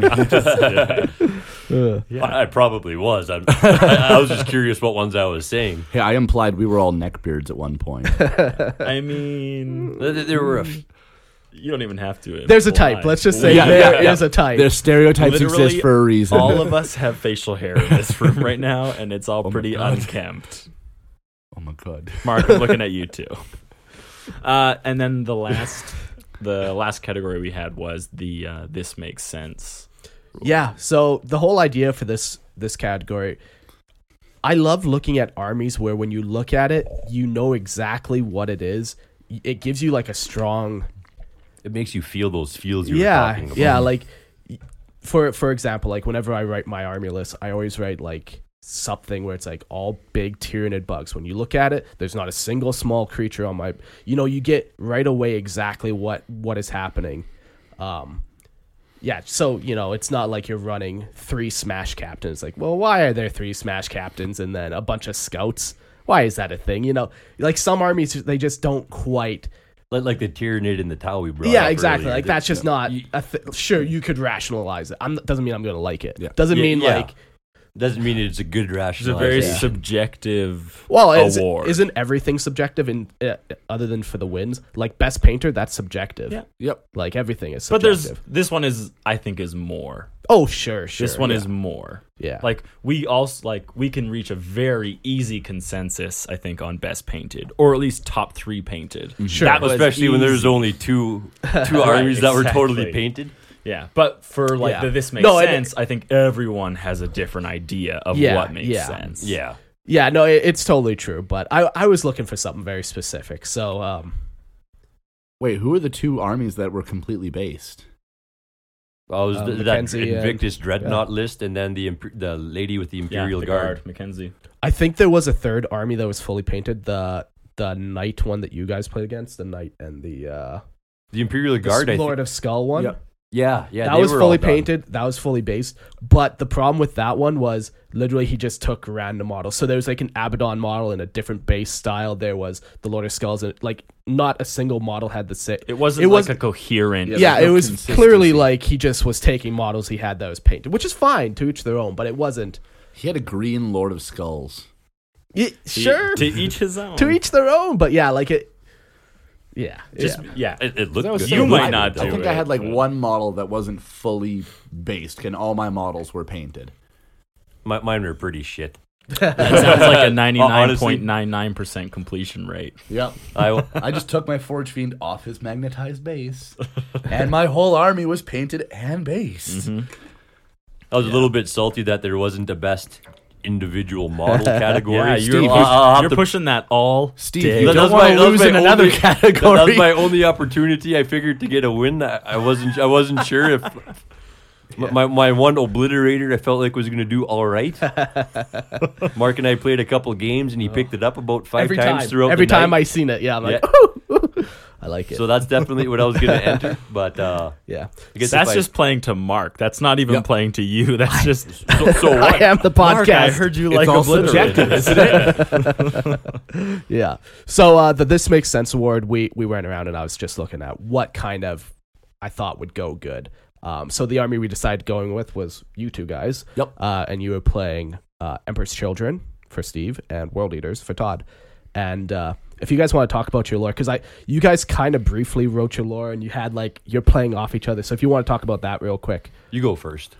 Ugh. I, I probably was. I'm, I, I was just curious what ones I was saying. Hey, I implied we were all neckbeards at one point. I mean, There, there were a f- you don't even have to. There's a imply. type. Let's just say Yeah, there yeah, yeah. is a type. Their stereotypes Literally exist for a reason. All of us have facial hair in this room right now, and it's all my pretty God. unkempt. Oh my god. Mark, I'm looking at you too. Uh, and then the last, the last category we had was the uh, this makes sense. Yeah. So the whole idea for this this category, I love looking at armies where when you look at it, you know exactly what it is. It gives you like a strong. it makes you feel those feels you were Yeah. talking about. Yeah. Like, for for example, like whenever I write my army list, I always write like something where it's like all big Tyranid bugs. When you look at it, there's not a single small creature on my. You know, you get right away exactly what what is happening. Um, yeah. So you know, it's not like you're running three Smash captains. Like, well, why are there three Smash captains and then a bunch of scouts? Why is that a thing? You know, like some armies, they just don't quite. Like, like the Tyranid in the Tau we brought Yeah, up exactly. earlier. Like that's just not You- a th- sure. You could rationalize it. I'm, doesn't mean I'm going to like it. Yeah. Doesn't Yeah, mean yeah. like. Doesn't mean it's a good It's a rationalization. very Yeah. subjective Well, is, award. isn't everything subjective in uh, other than for the wins? Like best painter, that's subjective. Yeah. Yep. Like everything is but subjective. there's this one is I think is more. oh sure, sure. This one yeah. is more. yeah. Like we also like we can reach a very easy consensus, I think, on best painted or at least top three painted. Sure. That was Especially when there's easy. only two two armies that were totally exactly. painted. Yeah, but for like Yeah. the this makes No, and- sense, I think everyone has a different idea of Yeah, what makes yeah. sense. Yeah. yeah, no, it, it's totally true. But I I was looking for something very specific. So um, Wait, who are the two armies that were completely based? Oh, it was Uh, the, that Mackenzie and- Invictus Dreadnought list, and then the imp- the lady with the Yeah, Imperial the Guard. Mackenzie. I think there was a third army that was fully painted. The the knight one that you guys played against, the knight and the uh, The Imperial the Guard, I Lord think. of Skull one. Yeah. Yeah, yeah. that they was were all fully done. painted. That was fully based. But the problem with that one was literally he just took random models. So there was like an Abaddon model in a different base style. There was the Lord of Skulls, and like not a single model had the same. It wasn't It like was- a coherent. Yeah, Yeah, there's it no was consistency. clearly like he just was taking models he had that was painted, which is fine to each their own. But it wasn't. He had a green Lord of Skulls. Yeah, sure, To each his own. to each their own. But yeah, like it. Yeah, Just yeah. yeah. It, it looked That was good. so You might good. not do I think it, I had like but- one model that wasn't fully based, and all my models were painted. My, mine were pretty shit. That sounds like a ninety-nine Honestly. point nine nine percent completion rate. Yep. I, I just took my Forge Fiend off his magnetized base, and my whole army was painted and based. Mm-hmm. I was a little bit salty that there wasn't a best individual model category. Yeah, you're, Steve, push- I'll have you're to- pushing that all Steve, day. you That- don't that's want my- to that's lose my in another only- category. That was my only opportunity. I figured to get a win. I, I wasn't. I wasn't sure if my- my my one obliterator I felt like was going to do all right. Mark and I played a couple games, and he picked it up about five Every times time, throughout every the time night. I seen it, yeah, I'm like, I like it. So that's definitely what I was going to enter. But uh, yeah, I guess That's if I- just playing to Mark. That's not even Yep. playing to you. That's just so, so I what? am the Mark, I podcast. heard you It's like all obliterated. subjective, isn't it? Yeah. So uh, the This Makes Sense award, we we went around and I was just looking at what kind of I thought would go good. Um, so the army we decided going with was you two guys. Yep. Uh, and you were playing uh, Emperor's Children for Steve and World Eaters for Todd. And uh, if you guys want to talk about your lore, because I you guys kind of briefly wrote your lore and you had like you're playing off each other. So if you want to talk about that real quick. You go first.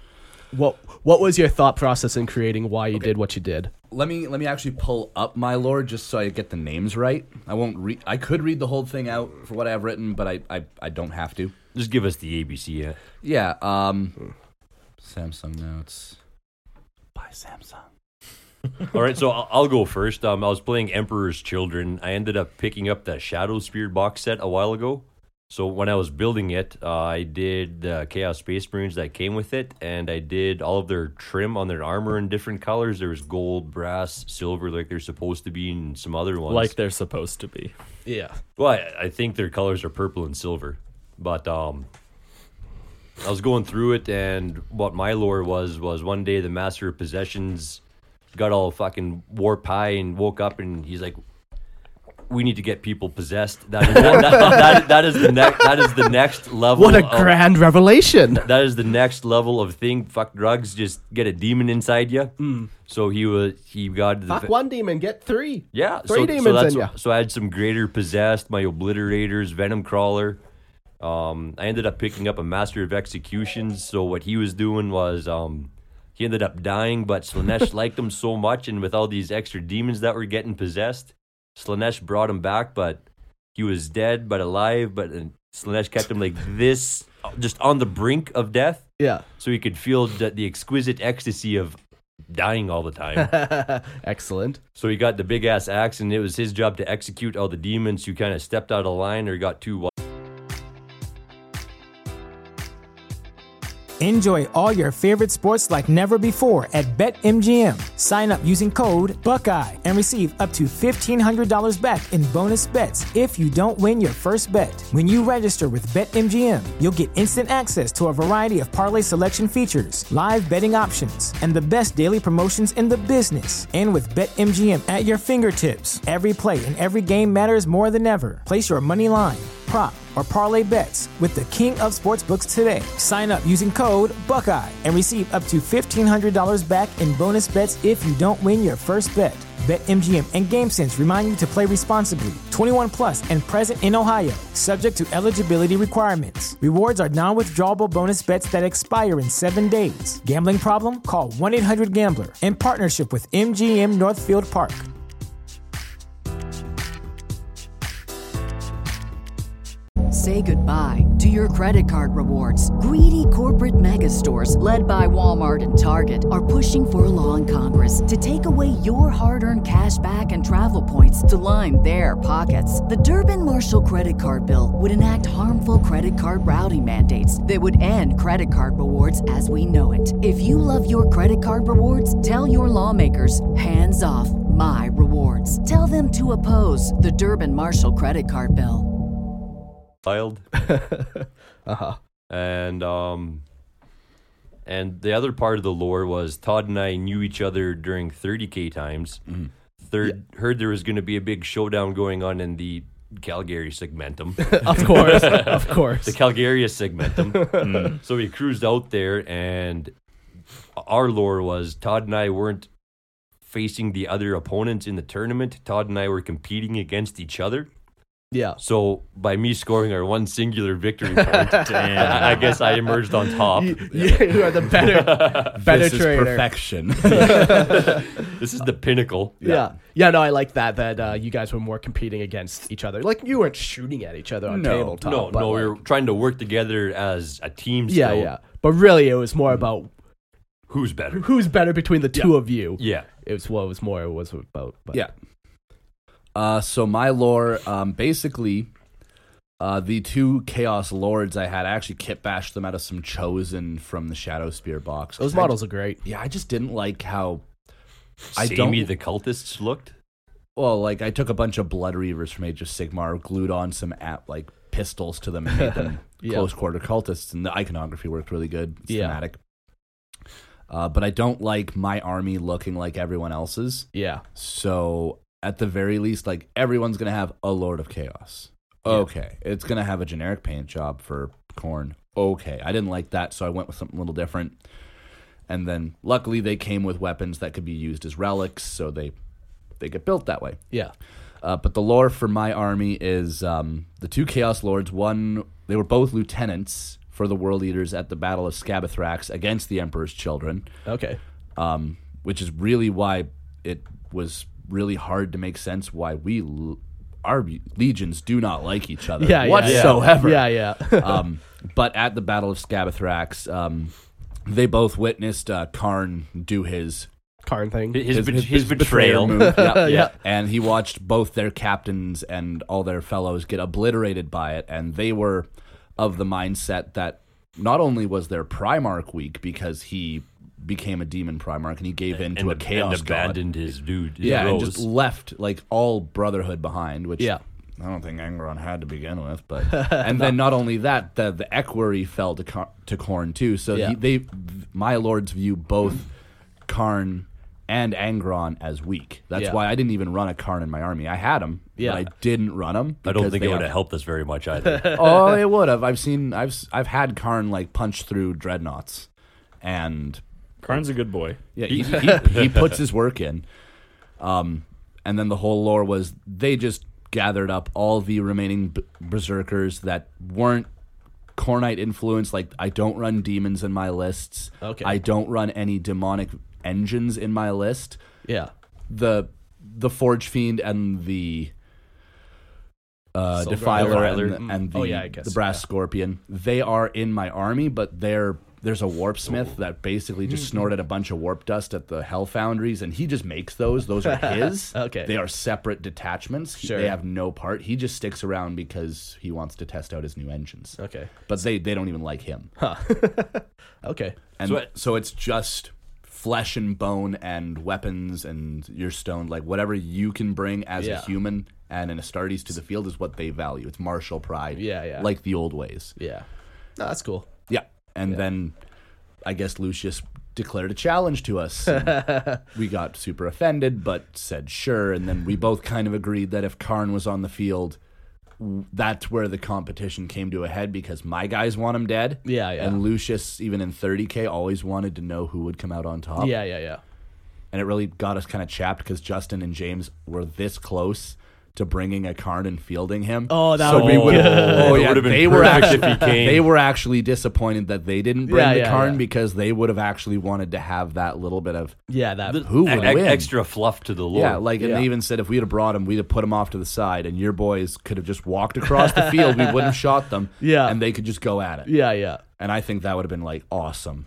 What What was your thought process in creating why you did what you did? Let me let me actually pull up my lore just so I get the names right. I won't read. I could read the whole thing out for what I've written, but I I, I don't have to. Just give us the A B C. Yeah. Yeah. Um. Samsung Notes by Samsung. All right, so I'll, I'll go first. Um, I was playing Emperor's Children. I ended up picking up the Shadow Spear box set a while ago. So when I was building it, uh, I did the Chaos Space Marines that came with it, and I did all of their trim on their armor in different colors. There was gold, brass, silver, like they're supposed to be, and some other ones. Like they're supposed to be. Yeah. Well, I, I think their colors are purple and silver. But um, I was going through it, and what my lore was, was one day the Master of Possessions got all fucking warp high and woke up, and he's like, we need to get people possessed. That is, that, that, that, that is the next. That is the next level. What a of, grand revelation! That is the next level of thing. Fuck drugs. Just get a demon inside you. Mm. So he was. He got the, Fuck one demon, get three. Yeah, three so, demons so that's in ya. So I had some greater possessed, my obliterators, venom crawler. Um, I ended up picking up a master of executions. So what he was doing was, um, he ended up dying, but Slaanesh liked him so much, and with all these extra demons that were getting possessed, Slaanesh brought him back, but he was dead, but alive. But uh, Slaanesh kept him like this, just on the brink of death. Yeah. So he could feel the, the exquisite ecstasy of dying all the time. Excellent. So he got the big ass axe, and it was his job to execute all the demons who kind of stepped out of line or got too wild. Enjoy all your favorite sports like never before at BetMGM. Sign up using code Buckeye and receive up to fifteen hundred dollars back in bonus bets if you don't win your first bet. When you register with BetMGM, you'll get instant access to a variety of parlay selection features, live betting options, and the best daily promotions in the business. And with BetMGM at your fingertips, every play and every game matters more than ever. Place your money line, prop, or parlay bets with the king of sportsbooks today. Sign up using code Buckeye and receive up to fifteen hundred dollars back in bonus bets if you don't win your first bet. BetMGM and GameSense remind you to play responsibly. twenty-one plus and present in Ohio, subject to eligibility requirements. Rewards are non-withdrawable bonus bets that expire in seven days. Gambling problem? Call one eight hundred gambler in partnership with M G M Northfield Park. Say goodbye to your credit card rewards. Greedy corporate mega stores, led by Walmart and Target, are pushing for a law in Congress to take away your hard-earned cash back and travel points to line their pockets. The Durbin-Marshall credit card bill would enact harmful credit card routing mandates that would end credit card rewards as we know it. If you love your credit card rewards, tell your lawmakers, hands off my rewards. Tell them to oppose the Durbin-Marshall credit card bill. Wild. Uh-huh. And um and the other part of the lore was Todd and I knew each other during thirty K times. Mm. Third yeah. Heard there was going to be a big showdown going on in the Calgary segmentum. Of course, of course. The Calgary segmentum. mm. So we cruised out there, and our lore was Todd and I weren't facing the other opponents in the tournament. Todd and I were competing against each other. Yeah. So by me scoring our one singular victory point, I, I guess I emerged on top. You, you, you are the better, better this trader. Is perfection. This is the pinnacle. Yeah. yeah, yeah. No, I like that. That uh, you guys were more competing against each other. Like you weren't shooting at each other on no, tabletop. No, but no, like, we were trying to work together as a team. Yeah, still. yeah. But really, it was more about who's better. Who's better between the two yeah. of you? Yeah, it was what was more. It was about. But. Yeah. Uh, so my lore, um, basically, uh, the two Chaos Lords I had, I actually kit bashed them out of some Chosen from the Shadow Spear box. Those models are great. Yeah, I just didn't like how I samey don't, the cultists looked. Well, like I took a bunch of Blood Reavers from Age of Sigmar, glued on some app like pistols to them, and made them yeah. close quarter cultists, and the iconography worked really good. It's yeah. thematic. Uh, but I don't like my army looking like everyone else's. Yeah. So at the very least, like everyone's gonna have a Lord of Chaos. Yeah. Okay, it's gonna have a generic paint job for Khorne. Okay, I didn't like that, so I went with something a little different. And then luckily they came with weapons that could be used as relics, so they they get built that way. Yeah. Uh, but the lore for my army is um, the two Chaos Lords. One, they were both lieutenants for the World Eaters at the Battle of Scabathrax against the Emperor's Children. Okay. Um, which is really why it was really hard to make sense why we l- our legions do not like each other Yeah, yeah, whatsoever. Yeah, yeah. um, but at the Battle of Scabathrax, um, they both witnessed uh, Karn do his Karn thing. His, his, his betrayal. move. Yeah. Yeah. And he watched both their captains and all their fellows get obliterated by it, and they were of the mindset that not only was their Primarch weak because he became a demon Primarch and he gave in to and, a chaos and god. abandoned his dude. His Yeah, and rose. just left like all brotherhood behind, which Yeah. I don't think Angron had to begin with. But and then not only that, the the equerry fell to Car- to Khorne too. So Yeah. he, they, my lords view both Karn and Angron as weak. That's Yeah. why I didn't even run a Karn in my army. I had him, Yeah. but I didn't run him. I don't think it would have helped us very much either. Oh, it would have. I've seen. I've s- I've had Karn like punch through dreadnoughts, and Karn's a good boy. yeah, he, he, he puts his work in. Um, and then the whole lore was they just gathered up all the remaining b- berserkers that weren't Khornite influenced. Like, I don't run demons in my lists. Okay. I don't run any demonic engines in my list. Yeah. The the Forge Fiend and the uh, Soul Defiler Defiler. and, the- and the, Oh, yeah, I guess, the Brass yeah. Scorpion, they are in my army, but they're there's a warp smith that basically just snorted a bunch of warp dust at the Hell Foundries, and he just makes those. Those are his. Okay. They are separate detachments. He- Sure. They have no part. He just sticks around because he wants to test out his new engines. Okay. But they, they don't even like him. Okay. And So so, it- it's just flesh and bone and weapons and your stone, like whatever you can bring as Yeah. a human and an Astartes to the field is what they value. It's martial pride. Yeah, yeah. Like the old ways. Yeah. No, that's cool. Yeah. And then I guess Lucius declared a challenge to us. And we got super offended, but said sure. And then we both kind of agreed that if Karn was on the field, w- that's where the competition came to a head because my guys want him dead. Yeah, yeah. And Lucius, even in thirty K, always wanted to know who would come out on top. Yeah, yeah, yeah. And it really got us kind of chapped because Justin and James were this close to bringing a Karn and fielding him. Oh, that so would we be would, good. Oh, It yeah, would have been they were perfect actually, if he came. They were actually disappointed that they didn't bring Yeah, the yeah, Karn yeah. because they would have actually wanted to have that little bit of Yeah, that. who would E- win. extra fluff to the lore. Yeah, like and Yeah. they even said if we'd have brought him, we'd have put him off to the side, and your boys could have just walked across the field. We wouldn't have shot them. Yeah. and they could just go at it. Yeah, yeah. And I think that would have been like awesome.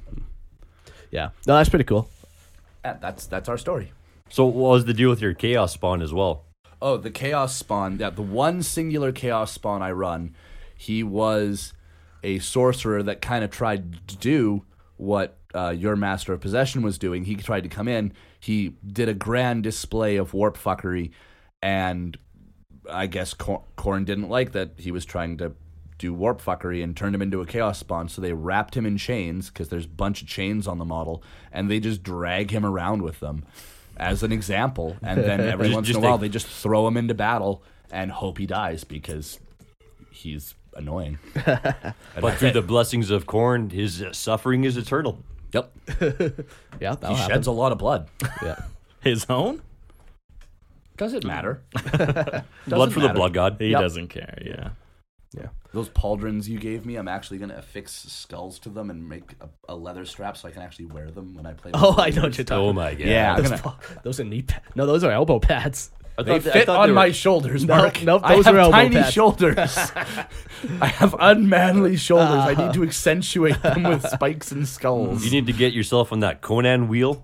Yeah. No, that's pretty cool. Yeah, that's that's our story. So what was the deal with your chaos spawn as well? Oh, the Chaos Spawn. Yeah, the one singular Chaos Spawn I run, he was a sorcerer that kind of tried to do what uh, your Master of Possession was doing. He tried to come in. He did a grand display of warp fuckery, and I guess Cor- Khorne didn't like that he was trying to do warp fuckery and turned him into a Chaos Spawn. So they wrapped him in chains because there's a bunch of chains on the model, and they just drag him around with them as an example, and then every Just- once just in a while think- they just throw him into battle and hope he dies because he's annoying. But through the blessings of Khorne, his uh, suffering is eternal. Yep, Yeah, he that'll happen. sheds a lot of blood. Yeah. His own? Does it matter? Blood for the matter. blood god. He Yep. doesn't care. Yeah. Those pauldrons you gave me, I'm actually going to affix skulls to them and make a, a leather strap so I can actually wear them when I play. Oh, I know what you're talking Oh about. my god. Yeah, I'm Those, gonna, those are knee pads. No, those are elbow pads. I they thought, I fit thought on they were- my shoulders, No, Mark. nope, I those have are elbow tiny pads. shoulders. I have unmanly shoulders. I need to accentuate them with spikes and skulls. You need to get yourself on that Conan wheel.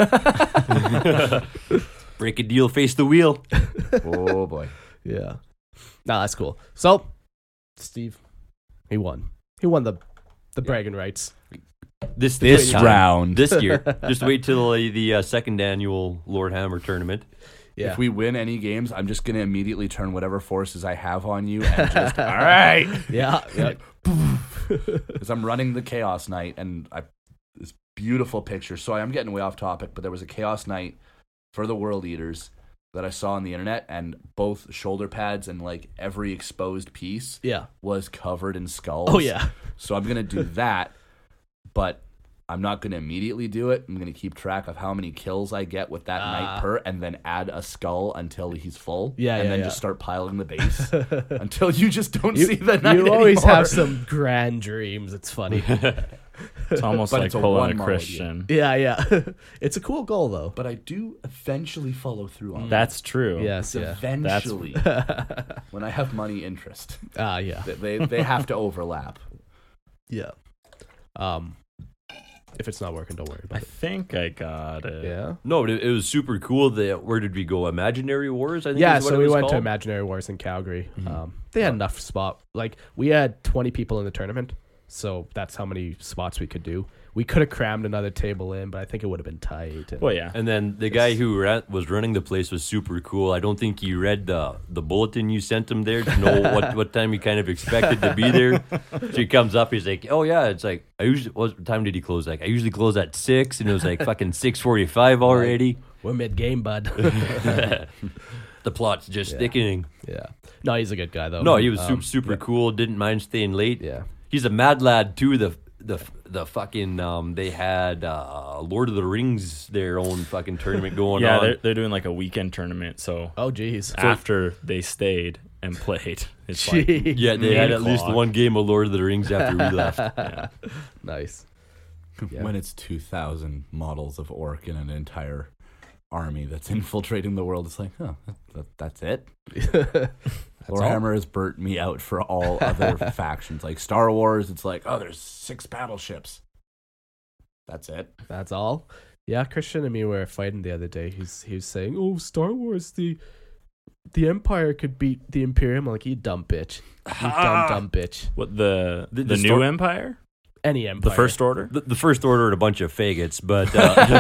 Break a deal, face the wheel. Oh boy. Yeah. No, that's cool. So, Steve, he won. He won the the bragging rights. This This time, round. this year. Just wait till uh, the uh, second annual Lord Hammer tournament. Yeah. If we win any games, I'm just going to immediately turn whatever forces I have on you and just, all right. yeah. Yeah. Because I'm running the Chaos Knight and I, this beautiful picture. So I'm getting way off topic, but there was a Chaos Knight for the World Eaters that I saw on the internet, and both shoulder pads and like every exposed piece Yeah. was covered in skulls. Oh yeah. So I'm going to do that, but I'm not going to immediately do it. I'm going to keep track of how many kills I get with that knight per, and then add a skull until he's full. Yeah, and yeah, then yeah. just start piling the base until you just don't You, see the knight you always anymore. have some grand dreams. It's funny. It's almost But like it's a pulling one a model Christian. yeah, yeah. It's a cool goal, though. But I do eventually follow through on That's true. Yes, it. yeah. Eventually, when I have money interest, Ah, yeah. they they, they have to overlap. Yeah. Um, if it's not working, don't worry I about it. think I got it. Yeah. No, but it, it was super cool. That where did we go? Imaginary Wars, I think. Yeah, is what so it we was went to called. Imaginary Wars in Calgary. Um, they had enough spot. Like, we had twenty people in the tournament, so that's how many spots we could do. We could have crammed another table in, but I think it would have been tight. And- Well, yeah. And then the guy who ran, was running the place was super cool. I don't think he read the the bulletin you sent him there to know what, what time he kind of expected to be there. So he comes up, he's like, "Oh yeah, it's like I usually what time did he close? Like I usually close at six, and it was like fucking six forty five already. We're mid game, bud. The plot's just Yeah. thickening. yeah. No, he's a good guy, though. No, he was Um, super super cool. Didn't mind staying late. Yeah. He's a mad lad too. The the the fucking um they had uh Lord of the Rings their own fucking tournament going Yeah, on. they're, they're doing like a weekend tournament. So Oh, geez. after they stayed and played, it's like Jeez. Yeah, they had eight at least o'clock. one game of Lord of the Rings after we left. Nice. Yeah. When it's two thousand models of orc in an entire army that's infiltrating the world, it's like, oh, that, that's it? Warhammer has burnt me out for all other factions. Like Star Wars, it's like, oh, there's six battleships. That's it. That's all. Yeah, Christian and me were fighting the other day. He's he was saying, "Oh, Star Wars, the the Empire could beat the Imperium." I'm like, "You dumb bitch, you dumb dumb bitch." what the The- the, the new stor- empire, Any Empire, the first order. The, the First Order are a bunch of faggots, but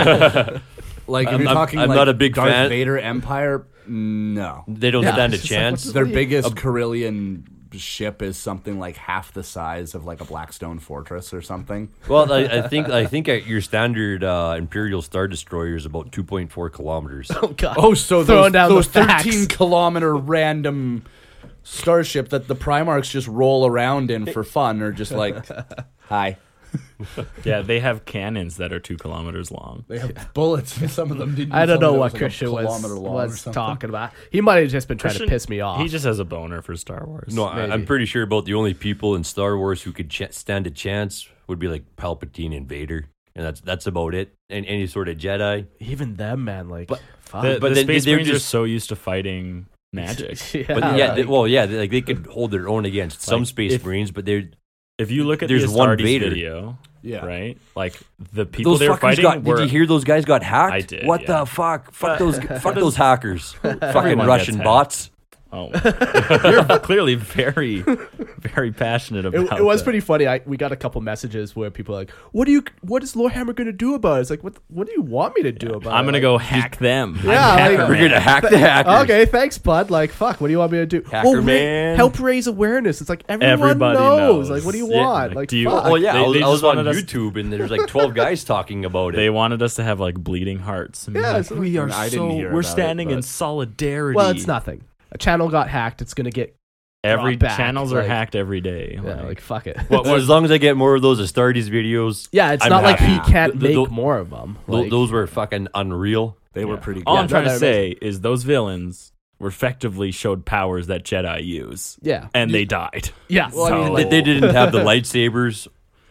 uh, Like, if I'm- you're I'm- talking I'm like not a big Darth fan. Vader Empire, no. they don't Yeah, stand a it's just like, chance. what's Their What do you- biggest Carillion ship is something like half the size of like a Blackstone fortress or something. Well, I, I think I think at your standard uh, Imperial Star Destroyer is about two point four kilometers. Oh God. Oh, so Throwing those, down those the facts. thirteen kilometer random starship that the Primarchs just roll around in for fun are just like, hi. Yeah, they have cannons that are two kilometers long. They have bullets, and some of them didn't. I don't some know of them what like a Christian was, kilometer long or was something. talking about. He might have just been trying Christian- to piss me off. He just has a boner for Star Wars. No, I, I'm Maybe. pretty sure about the only people in Star Wars who could ch- stand a chance would be like Palpatine and Vader, and that's that's about it. And any sort of Jedi. Even them, man. Like, But- fuck. the, but the then Space they're Marines are just- so used to fighting magic. yeah, But yeah, they, like- well, yeah, they, like they could hold their own against some Like, Space if- Marines, but they're If you look at There's the one Astartes Vader. video, Yeah. right? Like the people those they were fuckers fighting got. were. Did you hear those guys got hacked? I did, What yeah. the fuck? Fuck But- those. fuck those hackers. Fucking Everyone Russian gets bots. Oh, you're clearly very, very passionate about It, it was that. pretty funny. I we got a couple messages where people are like, "What do you? What is Lorehammer going to do about it?" It's like, what? What do you want me to do about it? I'm gonna Like, go hack them. I'm Yeah, Hacker like- We're Man. gonna hack the hackers. Okay, thanks, bud. Like, fuck. What do you want me to do? Hacker oh, ra- man. help raise awareness. It's like everyone Everybody knows. knows. Like, what do you Yeah, want? like, Like, do you- fuck. Oh yeah, They- I was, they I was just on wanted us- YouTube and there's like twelve guys talking about it. They wanted us to have like bleeding hearts. And be Yeah, like, it's like- we are I didn't so. hear We're about it, standing in but- solidarity. Well, it's nothing. A channel got hacked. It's gonna get Every brought back, channels are like- hacked every day. yeah, like- like fuck it. Well, well, as long as I get more of those Astartes videos, Yeah, it's I'm not like he happy. can't Th- make th- more of them. Tho- Like, those were fucking unreal. They were Yeah. pretty good. All I'm Yeah, trying no, to they're say is those villains were effectively showed powers that Jedi use, yeah, and they died. yeah. Well, I mean, So- They, they didn't have the lightsabers.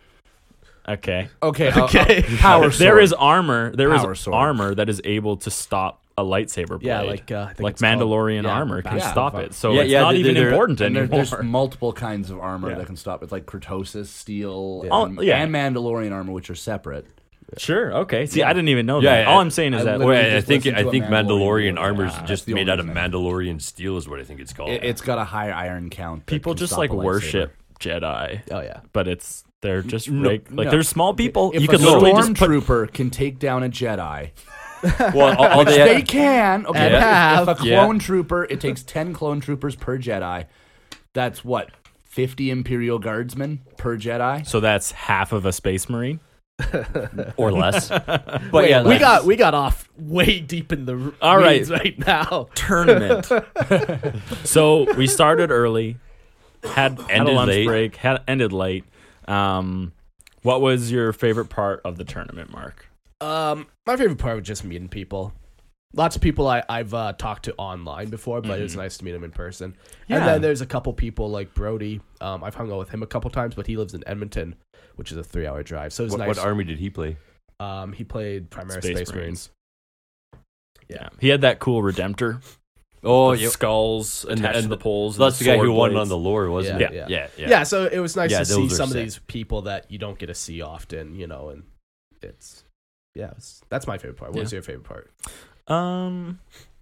Okay. Okay, uh, Okay. uh, power sword. There is armor. There is Power sword. armor that is able to stop a lightsaber blade. Yeah, like, uh, I think like it's called- Mandalorian yeah, armor can yeah, stop fuck. it. So Yeah, it's yeah, not they- even they're- important And there, anymore. there's multiple kinds of armor Yeah. that can stop it, like Kurtosis steel Yeah. and, Oh, yeah. and Mandalorian armor, which are separate. Sure. Okay. See, Yeah. I didn't even know Yeah, that. yeah. All I'm saying is I that literally Well, I just think listened I to a think Mandalorian Mandalorian video. armor is Yeah, that's just the made only out of reason I- Mandalorian steel, is what I think it's called. It, it's got a high iron count. that people can just stop like a lightsaber. worship Jedi, Oh yeah. but it's they're just No, reg- like no. they're small people. If you a could literally just put. stormtrooper can take down a Jedi, well, all, all which they they had, can. Okay, And if- have. if a Yeah. clone trooper, it takes ten clone troopers per Jedi. That's what fifty Imperial Guardsmen per Jedi. So that's half of a space marine. or less. But Wait, yeah, we like- got we got off way deep in the All right. weeds right now. Tournament. So we started early, had, had a Ended lunch late. break, had ended late. Um, What was your favorite part of the tournament, Mark? Um, my favorite part was just meeting people. Lots of people I, I've uh, talked to online before, but mm-hmm. it was nice to meet them in person. Yeah. And then there's a couple people like Brody. Um, I've hung out with him a couple times, but he lives in Edmonton, which is a three-hour drive. So it was what, nice. What army did he play? Um, he played Primaris Space, Space Marines. Marines. Yeah. yeah, he had that cool Redemptor. Oh, yeah. Skulls attached and, and to the poles. That's the, the guy who won blades. on the lore, wasn't yeah, it? Yeah. Yeah, yeah, yeah. So it was nice yeah, to see some sick. of these people that you don't get to see often, you know, and it's yeah, it's, that's my favorite part. What yeah. was your favorite part? Um,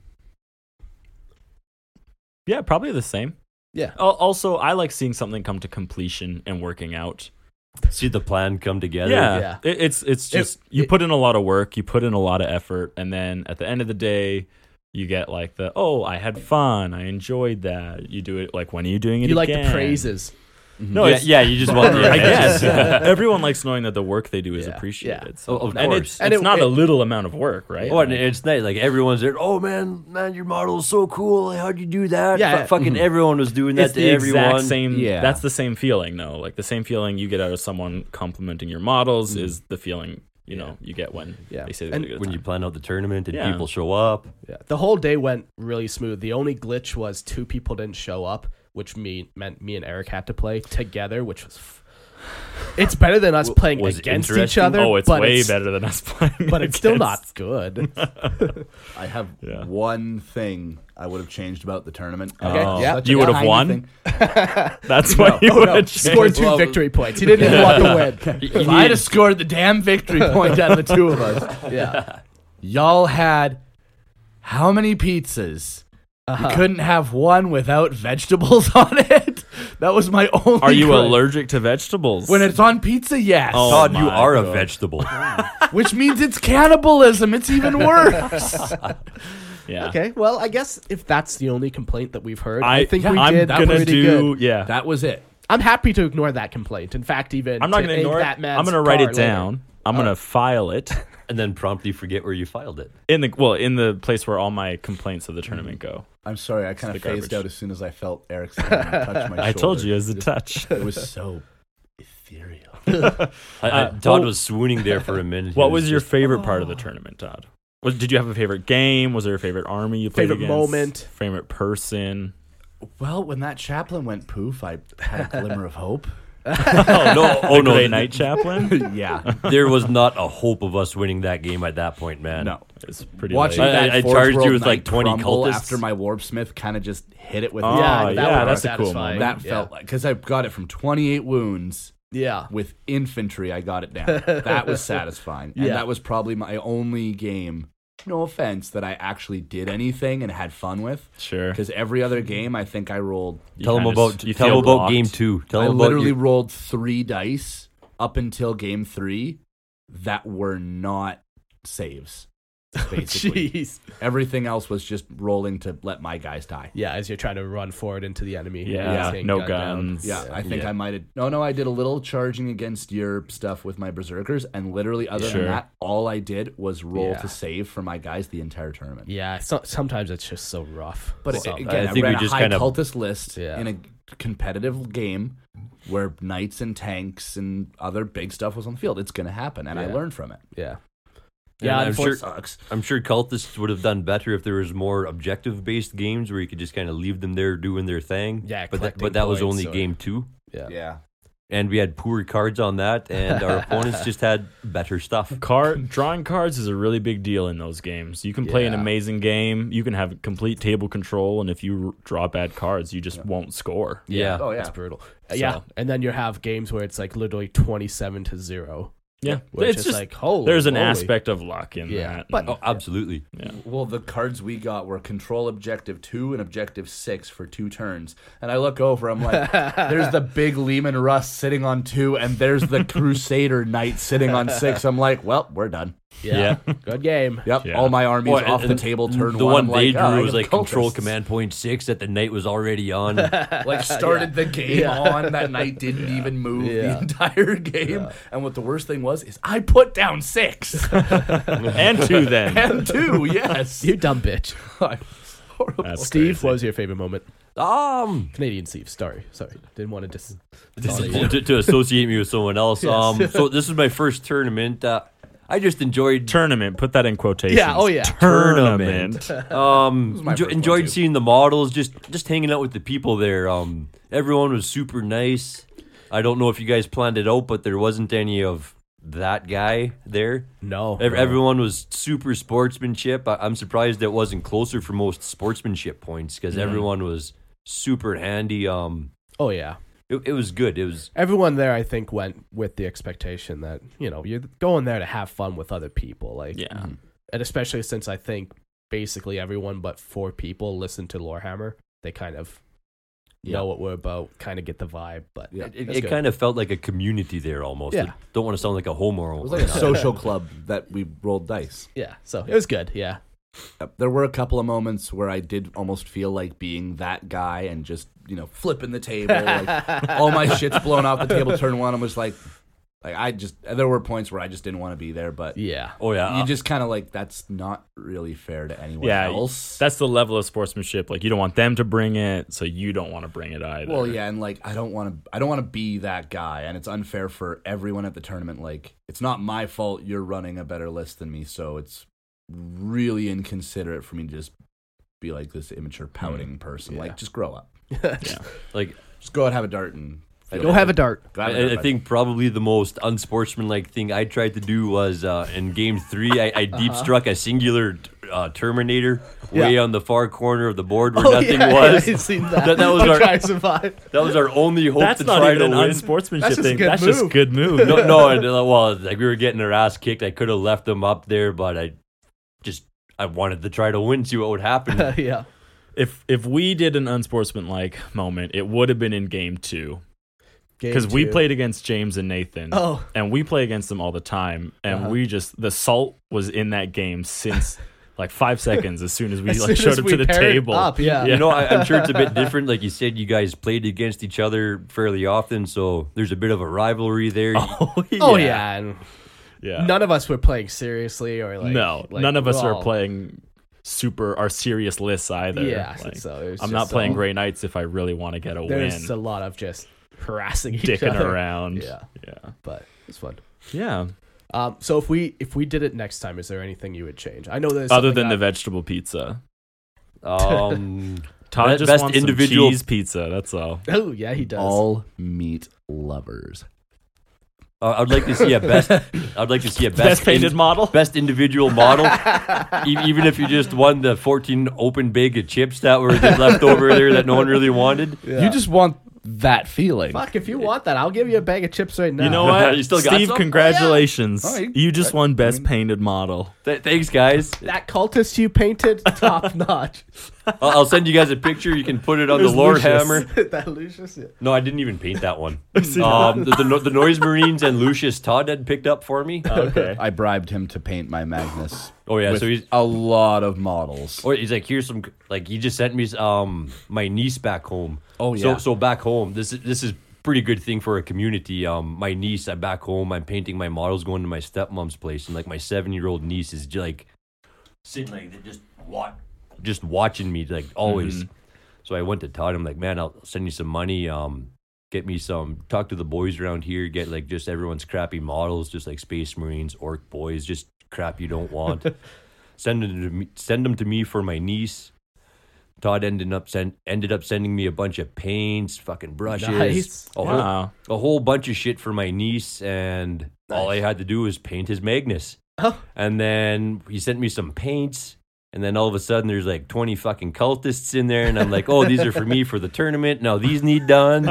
yeah, probably the same. Yeah. Also, I like seeing something come to completion and working out. See the plan come together. Yeah, yeah. It, it's it's just it, you it, put in a lot of work, you put in a lot of effort, and then at the end of the day, you get like the oh, I had fun, I enjoyed that. You do it like when are you doing it? You again? like the praises. No, yeah, it's, yeah, you just want. I guess everyone likes knowing that the work they do is yeah, appreciated. Yeah. So, oh, of and course, it's, and it's it, not it, a little amount of work, right? Oh, and like, it's nice. Like everyone's there. Oh man, man, your model is so cool. How'd you do that? Yeah, F- fucking mm-hmm. everyone was doing that it's to the everyone. Exact same. Yeah. That's the same feeling, though. Like the same feeling you get out of someone complimenting your models Mm-hmm. is the feeling you know you get when Yeah. they say they And had a good when time. you plan out the tournament and Yeah. people show up. Yeah. The whole day went really smooth. The only glitch was two people didn't show up, which me meant me and Eric had to play together, which was. F- It's better than us playing Was against each interesting? other. Oh, it's but way it's, better than us playing. but it's still not against- good. I have Yeah. one thing I would have changed about the tournament. Okay, Oh. yeah. Such a You would have tiny won? thing. That's what you Oh, would no. have Scored two Well, victory points. He didn't even want to win. If I'd have scored the damn victory point out of the two of us, Yeah. y'all had how many pizzas? Uh-huh. You couldn't have one without vegetables on it. That was my only. Are you gripe. allergic to vegetables? When it's on pizza, yes. Oh, Todd, you my are God. a vegetable. Which means it's cannibalism. It's even worse. yeah. Okay, well, I guess if that's the only complaint that we've heard, I, I think yeah, we I'm did gonna pretty do. good. Yeah. That was it. I'm happy to ignore that complaint. In fact, even I'm not to going to ignore that it. man's I'm going to write car it down. later. I'm going to file it And then promptly forget where you filed it. in the well in the place where all my complaints of the tournament go. I'm sorry. I kind the of phased garbage. out as soon as I felt Eric's hand touch my shoulder. I told you it was a touch. It was so ethereal. I, I, Uh, Todd well- was swooning there for a minute. He What was your just- favorite part of the tournament, Todd? Was, did you have a favorite game? Was there a favorite army you played Favorite against? moment? Favorite person? Well, when that chaplain went poof, I had a glimmer of hope. Oh no! Oh The no! Grey Knight Chaplain? Yeah. There was not a hope of us winning that game at that point, man. No. It's pretty Watching late. I- that I Forge charged you World with, like, Knight twenty crumble cultists. after my Warp Smith kind of just hit it with Oh, me. Yeah, yeah, that was that's a cool satisfying. moment. That Yeah. felt like because I got it from twenty-eight wounds Yeah. with infantry. I got it down. That was satisfying, and Yeah. that was probably my only game. No offense, that I actually did anything and had fun with. Sure. Because every other game, I think I rolled. You Tell him kinda about s- you tell feel him about blocked. game two. Tell I him about literally your- rolled three dice up until game three that were not saves. Basically, Jeez. everything else was just rolling to let my guys die. Yeah, as you're trying to run forward into the enemy. Yeah, Taking no gun down. guns. Yeah, I think Yeah. I might have. No, no, I did a little charging against your stuff with my berserkers, and literally, other Sure. than that, all I did was roll Yeah. to save for my guys the entire tournament. Yeah, so, sometimes it's just so rough. But So- again, I I, think ran we a just high kind of- cultist list Yeah. in a competitive game where knights and tanks and other big stuff was on the field. It's going to happen, and I Yeah. learned from it. yeah. And Yeah, I'm unfor- sure. Sucks. I'm sure cultists would have done better if there was more objective-based games where you could just kind of leave them there doing their thing. Yeah, but that, collecting but that was points only or- game two, Yeah. Yeah. and we had poor cards on that, and our opponents just had better stuff. Card drawing cards is a really big deal in those games. You can play an Yeah. amazing game. You can have complete table control, and if you r- draw bad cards, you just won't score. Yeah. Oh, yeah. It's brutal. Uh, Yeah, So- and then you have games where it's like literally twenty-seven to zero. Yeah, Which it's is just like, holy there's an moly. aspect of luck in Yeah, that. but- and- Oh, absolutely. yeah. Well, the cards we got were control objective two and objective six for two turns. And I look over, I'm like, there's the big Lehman Russ sitting on two, and there's the Crusader Knight sitting on six. I'm like, well, we're done. Yeah. Good game. Yep, Yeah. all my armies Well, off and- the table turn The one. one I'm they like, oh, I drew was got like control cultists. command point six that the night was already on. Like started the game Yeah. on. That knight didn't even move Yeah. the entire game. And what the worst thing was is I put down six and two then. and two. Yes, You dumb bitch. horrible. That's Steve, crazy. what was your favorite moment? Um, Canadian Thieves. Sorry, sorry, didn't want to dis. to, to associate me with someone else. Yes. Um, so this is my first tournament. Uh, I just enjoyed Tournament. Put that in quotations. Yeah, oh, yeah. Tournament. Um, my enjo- first one, enjoyed too. seeing the models, just just hanging out with the people there. Um, everyone was super nice. I don't know if you guys planned it out, but there wasn't any of that guy there. No, Ev- no. Everyone was super sportsmanship. I- I'm surprised it wasn't closer for most sportsmanship points because everyone was super handy. Um, Oh yeah. it, it was good. It was Everyone there, I think, went with the expectation that, you know, you're going there to have fun with other people. Like, Yeah. and especially since I think basically everyone but four people listen to Lorehammer, they kind of Yeah. know what we're about, kind of get the vibe. But Yeah. it, that's it good. kind of felt like a community there almost. Yeah. I don't want to sound like a homo. It was like a social club that we rolled dice. yeah. So it was good. Yeah. Uh, There were a couple of moments where I did almost feel like being that guy and just, you know, flipping the table. Like, all my shit's blown off the table, turn one. I'm just like, like I just, there were points where I just didn't want to be there, but Yeah. Oh yeah, you just kind of like, that's not really fair to anyone Yeah, else. that's the level of sportsmanship. Like you don't want them to bring it, so you don't want to bring it either. Well, yeah, and like I don't want to, I don't want to be that guy, and it's unfair for everyone at the tournament. Like, it's not my fault you're running a better list than me, so it's really inconsiderate for me to just be like this immature, pouting person. Yeah. Like, just grow up. Yeah. like Just go out and have a dart and Go have a dart. Go have a dart, I, I bud. think probably the most unsportsmanlike thing I tried to do was uh, in game three. I, I deep struck a singular uh, Terminator way Yeah. on the far corner of the board where Oh, nothing yeah, was. yeah, I've seen that. That- that was I'm our- trying to survive. That was our only hope That's to not try even to an win. unsportsmanship That's just a thing. good That's just move. good move. no, no, and, uh, well, like we were getting our ass kicked. I could have left them up there, but I just I wanted to try to win, see what would happen. Yeah. If if we did an unsportsmanlike moment, it would have been in game two. Game Because we two. played against James and Nathan. Oh. And we play against them all the time. And Uh-huh. we just, the salt was in that game since like five seconds as soon as we As like soon showed as up we to the paired table. up, yeah. You know, I, I'm sure it's a bit different. Like you said, you guys played against each other fairly often, so there's a bit of a rivalry there. Oh, yeah. Oh yeah. And Yeah. none of us were playing seriously or like no, like, none of us we're are all- playing super our serious lists either. Yeah, Like, so it was I'm just not playing so- Grey Knights if I really want to get a There's win. a lot of just harassing each Dicking other around. Yeah, Yeah. but it's fun. Yeah. Um, so if we if we did it next time, is there anything you would change? I know there's Other something than the that- vegetable pizza. Um, Todd Be- just best wants individual- some cheese pizza. That's all. Oh yeah, he does. all meat lovers. uh, I'd like to see a best. I'd like to see a best, Best painted in- model. best individual model. E- even if you just won the fourteen open bag of chips that were left over there that no one really wanted. Yeah. You just want that feeling. Fuck, if you want that, I'll give you a bag of chips right now. You know what? You still got Steve, some? congratulations. Oh, yeah. You just won best I mean- painted model. Th- thanks, guys. that cultist you painted, top notch. I'll, I'll send you guys a picture. You can put it on There's the Lord Lucius. Hammer. that Lucius. Yeah. No, I didn't even paint that one. um, the, the, no- the Noise Marines and Lucius Todd had picked up for me. Okay. I bribed him to paint my Magnus. Oh, yeah, with so he's- a lot of models. Or he's like, here's some. Like he just sent me um my niece back home. Oh, So yeah. so back home, this is this is pretty good thing for a community. Um, my niece, I'm back home. I'm painting my models, going to my stepmom's place, and like my seven year old niece is just, like sitting like that, just what, just watching me like always. Mhm. So I went to Todd. I'm like, man, I'll send you some money. Um, get me some. Talk to the boys around here. Get like just everyone's crappy models, just like Space Marines, Orc boys, just crap you don't want. Send them to me. Send them to me for my niece. Todd ended up send, ended up sending me a bunch of paints, fucking brushes, Nice. a, Wow. whole, a whole bunch of shit for my niece, and all I had to do was paint his Magnus. Oh. And then he sent me some paints, and then all of a sudden there's like twenty fucking cultists in there, and I'm like, oh, these are for me for the tournament. Now these need done.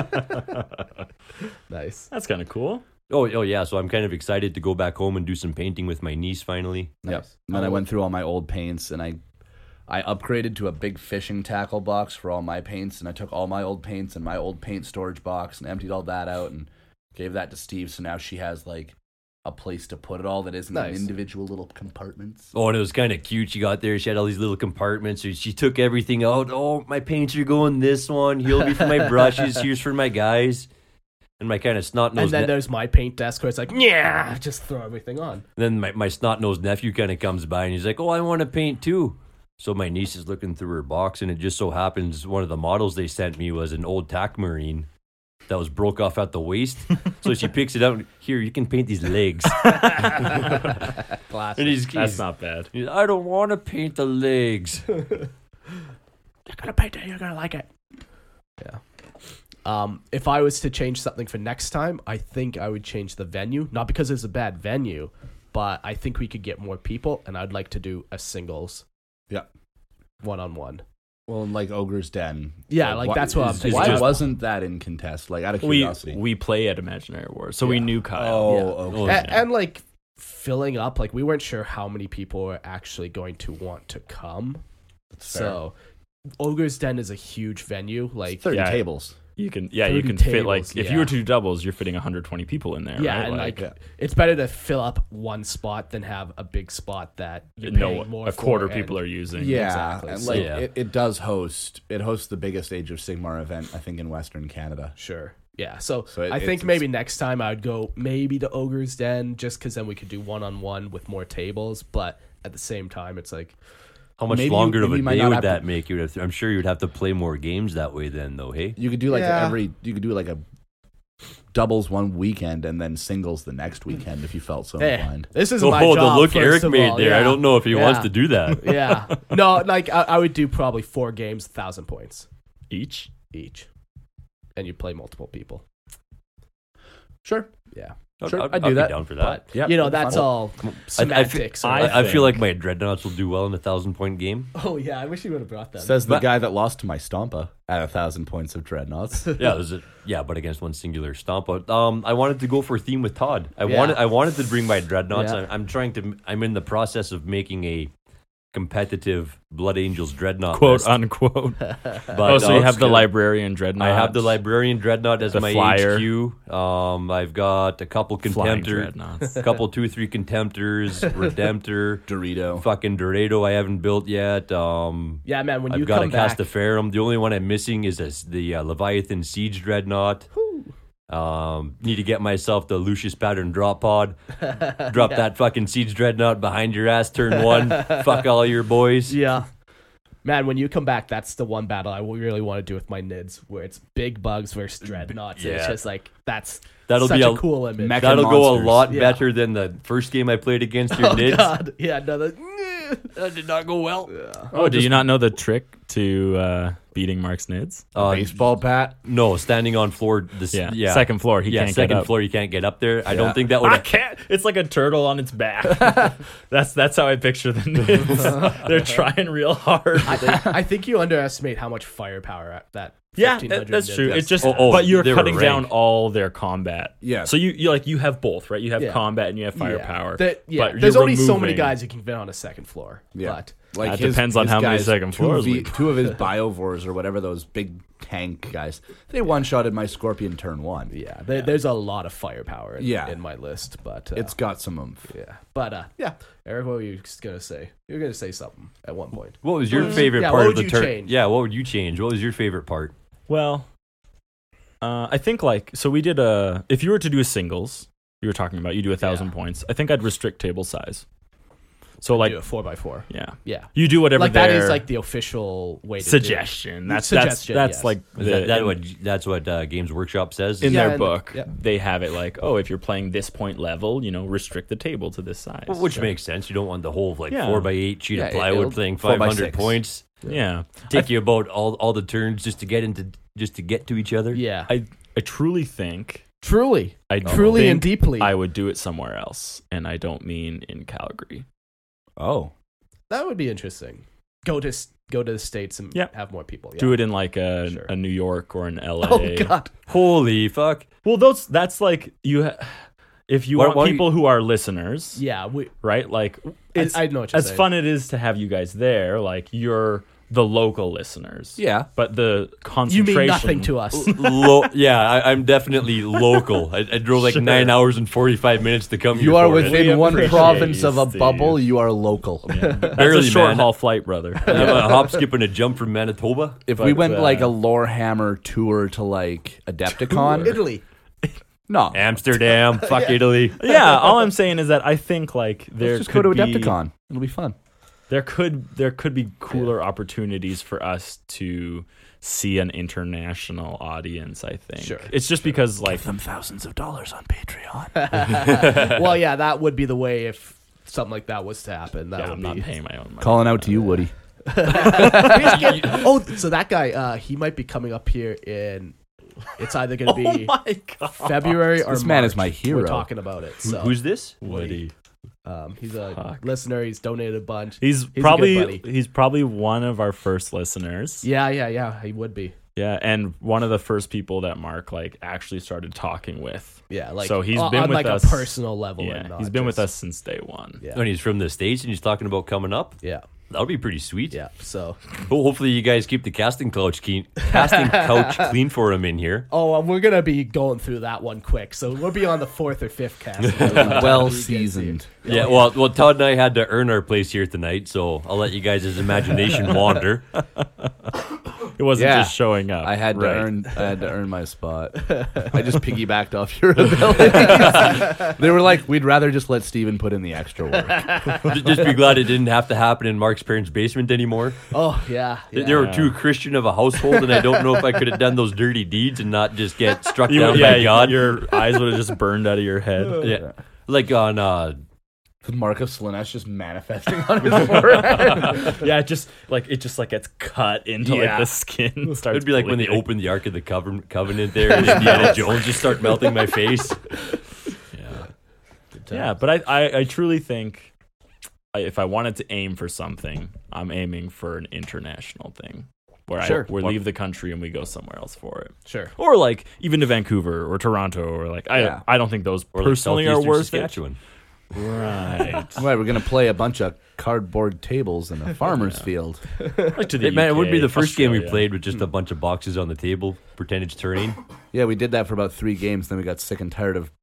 Nice. That's kind of cool. Oh, oh yeah. So I'm kind of excited to go back home and do some painting with my niece finally. Yep. And then I went through all my old paints and I I upgraded to a big fishing tackle box for all my paints, and I took all my old paints and my old paint storage box and emptied all that out and gave that to Steve, so now she has like a place to put it all that isn't Nice. in individual little compartments. Oh, and it was kind of cute. She got there. She had all these little compartments. So she took everything out. Oh, my paints are going this one. He'll be for my brushes. Here's for my guys. And my kind of snot And nosed. then Ne- there's my paint desk where it's like, yeah, just throw everything on. then my, my snot nosed nephew kind of comes by and he's like, "Oh, I want to paint too." So my niece is looking through her box, and it just so happens one of the models they sent me was an old tack marine that was broke off at the waist. So she picks it up. Here, you can paint these legs. Classic. And he's, That's he's, not bad. he's, I don't want to paint the legs. You're gonna paint it. You're gonna like it. Yeah. Um, if I was to change something for next time, I think I would change the venue. Not because it's a bad venue, but I think we could get more people, and I'd like to do a singles. Yeah. One on one. Well, like Ogre's Den. Yeah, like, why- that's what I'm is- thinking. Why Just- wasn't that in contest? Like, out of We curiosity. we play at Imaginary Wars, so we Yeah. knew Kyle. oh, Yeah. okay. Oh, A- yeah. and, like filling up, like we weren't sure how many people were actually going to want to come. That's fair. So, Ogre's Den is a huge venue. Like, thirty Yeah. tables. You can yeah, you thirty can fit like tables, if yeah. you were to do doubles, you're fitting one hundred twenty people in there. yeah, right? and like, yeah. it's better to fill up one spot than have a big spot that you're no, paying more a quarter for people and- are using. Yeah, Exactly. and So- like Yeah. it, it does host. It hosts the biggest Age of Sigmar event, I think, in Western Canada. Sure. Yeah. So, So it- I it's- think it's- maybe next time I would go maybe to Ogre's Den just because then we could do one on one with more tables. But at the same time, it's like, How much Maybe you- longer maybe of a you might day not would have to- that make? You would have to, I'm sure you'd have to play more games that way then, though, hey? You could do like Yeah. every. You could do like a doubles one weekend and then singles the next weekend if you felt so hey, inclined. this is Oh, my the job. look first Eric of made all. there. Yeah. I don't know if he Yeah. wants to do that. Yeah. No, like I, I would do probably four games, thousand points Each. each, and you play multiple people. Sure. Yeah. Sure, I'd, I'd do be that. down for that. But Yep, you know, that'd be that's fun. all I, I, feel, semantics. I- or- I, I feel think- like my dreadnoughts will do well in a thousand point game. oh yeah, I wish you would have brought them. Says the But- guy that lost to my Stompa at a thousand points of dreadnoughts. Yeah, there's a, yeah, but against one singular stomp. But um, I wanted to go for a theme with Todd. I Yeah. wanted I wanted to bring my dreadnoughts. Yeah. I'm, I'm trying to. I'm in the process of making a competitive Blood Angels dreadnought Quote list. unquote. But, Oh, so uh, you have the it's- librarian dreadnought. I have the librarian dreadnought as The my flyer. H Q. Um, I've got a couple Flying contemptors, dreadnoughts. a couple two three contemptors, Redemptor, Dorito. fucking Dorado. I haven't built yet. Um, yeah, man. When you I've got a come back, Castaferum. The only one I'm missing is this, the uh, Leviathan Siege Dreadnought. Um, need to get myself the Lucius Pattern Drop Pod. Drop that fucking Siege Dreadnought behind your ass, turn one. Fuck all your boys. yeah. Man, when you come back, that's the one battle I really want to do with my Nids, where it's big bugs versus dreadnoughts. And it's Yeah. just like that's That'll such be a, a- cool image. Mecha That'll go a monsters. lot Yeah. better than the first game I played against your oh Nids. god, yeah, no, that, That did not go well. Oh, do you not know the trick to uh, beating Mark's Nids? Uh, Baseball bat. No, standing on floor. This, Yeah. yeah, Second floor. He yeah, can't second get up. floor. You can't get up there. I Yeah. don't think that would. I can't. It's like a turtle on its back. that's that's how I picture the Nids. They're trying real hard. I, I think you underestimate how much firepower at that. Yeah, fifteen that- hundred that's Nids true. has. It's just, Oh, oh, but you're they were cutting down ranked. all their combat. Yeah. So you you like you have both, right? You have Yeah. combat and you have Yeah. firepower. That- yeah, but there's you're only so many removing- guys you can fit on a second floor. Yeah. But Like That his- depends on his how many guys, second two floors of, the- we- two of his biovores or whatever those big tank guys. They one shotted my Scorpion turn one. yeah, there, there's a lot of firepower in, Yeah. in my list. But uh, It's got some oomph. yeah, but uh, yeah, Eric, what were you gonna say? You were gonna say something at one point. What was your What was- favorite yeah, part what of the would you turn? change? Yeah, what would you change? What was your favorite part? Well, uh, I think like so we did a. If you were to do a singles, you were talking about you do a thousand Yeah. points. I think I'd restrict table size. So like do a four by four. yeah, Yeah, you do whatever like that their is like the official way to suggestion. That's Suggestion, that's that's yes. like Is the, that, that in, what that's what uh, Games Workshop says. in Yeah, their and- book. yeah. They have it like, oh, if you're playing this point level, you know, restrict the table to this size. Well, which So- makes sense. You don't want the whole like Yeah. four by eight sheet Yeah, of it- plywood it'll- playing four five by hundred six. points. yeah. Take you about all all the turns just to get into just to get to each other. Yeah, I I truly think truly, I truly think and deeply. I would do it somewhere else, and I don't mean in Calgary. Oh. that would be interesting. Go to s- go to the states and Yeah. have more people. Yeah. Do it in like a, Sure. a New York or an L A. Oh god, Holy fuck! Well, those that's like you. Ha- if you Why- want why- people who are listeners, yeah. We, right? Like, I, it's, I know what you're as saying. fun it is to have you guys there. Like, you're the local listeners. Yeah. But the You concentration. mean nothing to us. Lo- yeah, I, I'm definitely local. I, I drove like Sure. nine hours and forty-five minutes to come here. You are for it. within We one appreciate province you, of a Steve. bubble. You are local. That's Barely, a short man. haul flight, brother. I'm a hop, skip, and a jump from Manitoba. If we But, went uh, like a Lorehammer tour to like Adepticon, Italy. no, Amsterdam, fuck Italy. yeah, all I'm saying is that I think like there let's just go to could be- Adepticon. It'll be fun. there could there could be cooler opportunities for us to see an international audience. I think. Sure. It's just because like them thousands of dollars on Patreon. Well, yeah, that would be the way if something like that was to happen. That yeah, would I'm be. not paying my own money. Calling out to you, Woody. Oh, so that guy, uh, he might be coming up here in. It's either going to be Oh my God. February or This man March. is my hero. We're talking about it. Who- So Who's this? Woody. um, he's a Fuck. listener. He's donated a bunch. He's, He's a good probably buddy. he's probably one of our first listeners. Yeah, yeah, yeah. He would be. Yeah, and one of the first people that Mark like actually started talking with. Yeah, like So he's on, been on with like us- a personal level. Yeah, and not he's been with just- us since day one. Yeah, When he's from the States and he's talking about coming up, yeah, that'll be pretty sweet. yeah. So, Well, hopefully you guys keep the casting couch clean, casting couch clean for him in here. oh, um, we're gonna be going through that one quick. So we'll be on the fourth or fifth cast. Well seasoned. Yeah, well, well, Todd and I had to earn our place here tonight, so I'll let you guys' imagination wander. It wasn't Yeah. just showing up. I had to Right. earn. I had to earn my spot. I just piggybacked off your abilities. They were like, "We'd rather just let Steven put in the extra work." Just just be glad it didn't have to happen in Mark's parents' basement anymore. Oh yeah, They- yeah. They were too Christian of a household, and I don't know if I could have done those dirty deeds and not just get struck You- down yeah, by God. your eyes would have just burned out of your head. Yeah, like on uh, The mark of Slanesh just manifesting on his forehead. Yeah, it just like it just like gets cut into Yeah. like the skin. Starts it'd be like when they bleeding. opened the Ark of the Coven- Covenant there, and Indiana Jones just start melting my face. Yeah, yeah, but I, I, I truly think I, if I wanted to aim for something, I'm aiming for an international thing where Sure. I we leave the country and we go somewhere else for it, Sure. or like even to Vancouver or Toronto or like I Yeah. I don't think those Or like personally are Southeastern worth Saskatchewan. it. Right. Right, we're gonna play a bunch of cardboard tables in a farmer's field. Like to the Hey, man, it would be U K, the first game we Australia. played with just a bunch of boxes on the table, pretending it's terrain. Yeah, we did that for about three games. Then we got sick and tired of.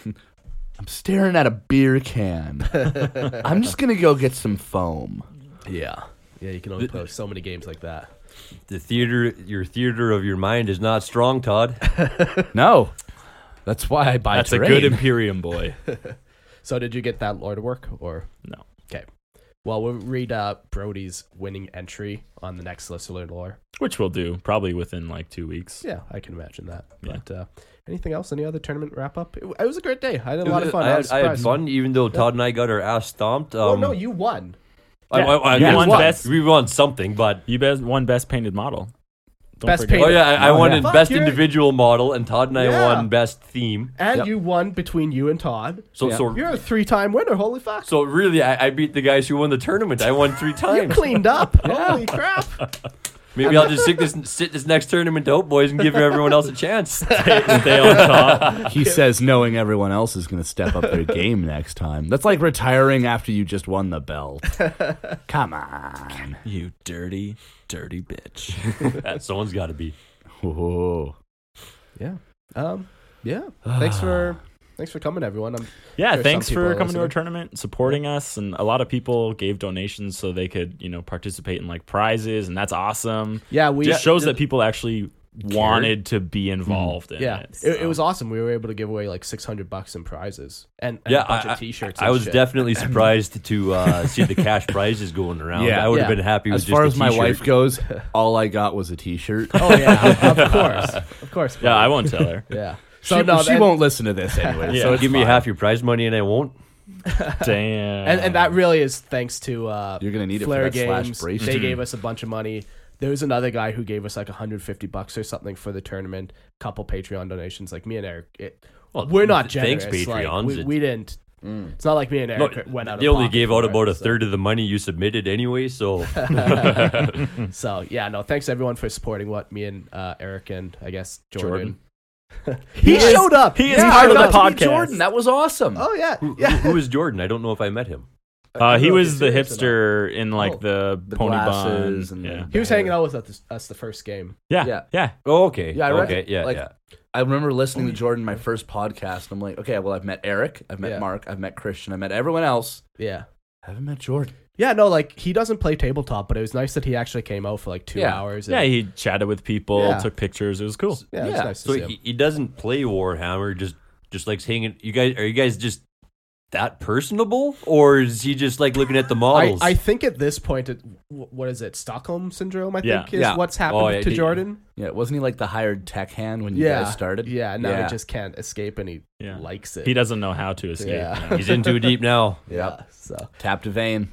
I'm staring at a beer can. I'm just gonna go get some foam. Yeah, yeah. You can only play so many games like that. The theater, your theater of your mind is not strong, Todd. No, that's why I buy. That's terrain. a good Imperium boy. So did you get that lore to work or No. Okay. Well, we'll read uh, Brody's winning entry on the next listener lore. Which we'll do probably within like two weeks. Yeah, I can imagine that. Yeah. But uh, anything else? Any other tournament wrap up? It, it was a great day. I had a lot of fun. I I, had, was I had surprised. fun, even though Todd and I got our ass stomped. Um, Oh no, you won. I, I, I, You we won won. best- We won something, but You best won best painted model. Don't Best forget. painted- oh yeah, I, I Oh, won yeah. in Fuck, best you're- individual model, and Todd and I Yeah. won best theme. And Yep. you won between you and Todd. So Yeah. so You're a three-time winner. Holy fuck! so really, I, I beat the guys who won the tournament. I won three You times. cleaned up. Holy crap! Maybe I'll just sit this sit this next tournament out, boys, and give everyone else a chance. Stay, stay on top. He says, knowing everyone else is going to step up their game next time. That's like retiring after you just won the belt. Come on. You dirty, dirty bitch. Someone's got to be. Whoa. Yeah. Um. Yeah. Thanks for thanks for coming, everyone. I'm, Yeah, There's thanks some people for that coming to our listen. tournament, supporting us, and a lot of people gave donations so they could, you know, participate in like prizes, and that's awesome. yeah, we Just shows that people actually wanted to be involved in Yeah, it. it, it so. was awesome. We were able to give away like six hundred bucks in prizes and, and Yeah, a bunch I, of T-shirts. I, I and was shit. definitely surprised to uh, see the cash prizes going around. Yeah. I would Yeah. have been happy with As just far a as my t-shirt. wife goes, all I got was a T-shirt. Oh yeah, of course, of course. Yeah, I won't tell her. Yeah. So So she, no, she and, won't listen to this anyway. Yeah. So it's Give me fine. half your prize money, and I won't. Damn. and and that really is thanks to uh, You're gonna need it for Flair that slash Games. bracelet. They gave us a bunch of money. There was another guy who gave us like one hundred fifty bucks or something for the tournament. Couple Patreon donations, like me and Eric. It, Well, we're not th- thanks, generous. like, Patreons. we, It- we didn't. Mm. It's not like me and No, Eric went out. they of only pocket gave out for it, about a so- third of the money you submitted anyway, so So yeah, no, thanks everyone for supporting what me and uh, Eric and I guess Jordan. He is- showed up. he is Yeah, part I of the got to meet podcast. Jordan, that was awesome. Oh yeah, who, yeah. who is Jordan? I don't know if I met him. Uh, he No, was he's the serious hipster in like Oh. the, The pony glasses bun. and yeah. the- He was hanging out with us, us the first game. yeah, Yeah. yeah, Oh, okay. Yeah, I read- okay, yeah, like- yeah. I remember listening to Jordan my first podcast. And I'm like, okay, well, I've met Eric, I've met Yeah. Mark, I've met Christian, I've met everyone else. Yeah. I haven't met Jordan. Yeah, no, like he doesn't play tabletop, but it was nice that he actually came out for like two Yeah. hours. Yeah, and- he chatted with people, Yeah. took pictures. It was cool. yeah, it was Yeah, nice to So see him. he, he doesn't play Warhammer, just just likes hanging. You guys are you guys just that personable, or is he just like looking at the I, models? I think at this point, it, wh- what is it? Stockholm syndrome, I Yeah. think, is Yeah. what's happened Oh, yeah, to he- Jordan. Yeah, wasn't he like the hired tech hand when you Yeah. guys started? Yeah, now yeah. he just can't escape and he Yeah. likes it. He doesn't know how to escape. Yeah. He's in too deep now. Yeah, so. Tapped a vein.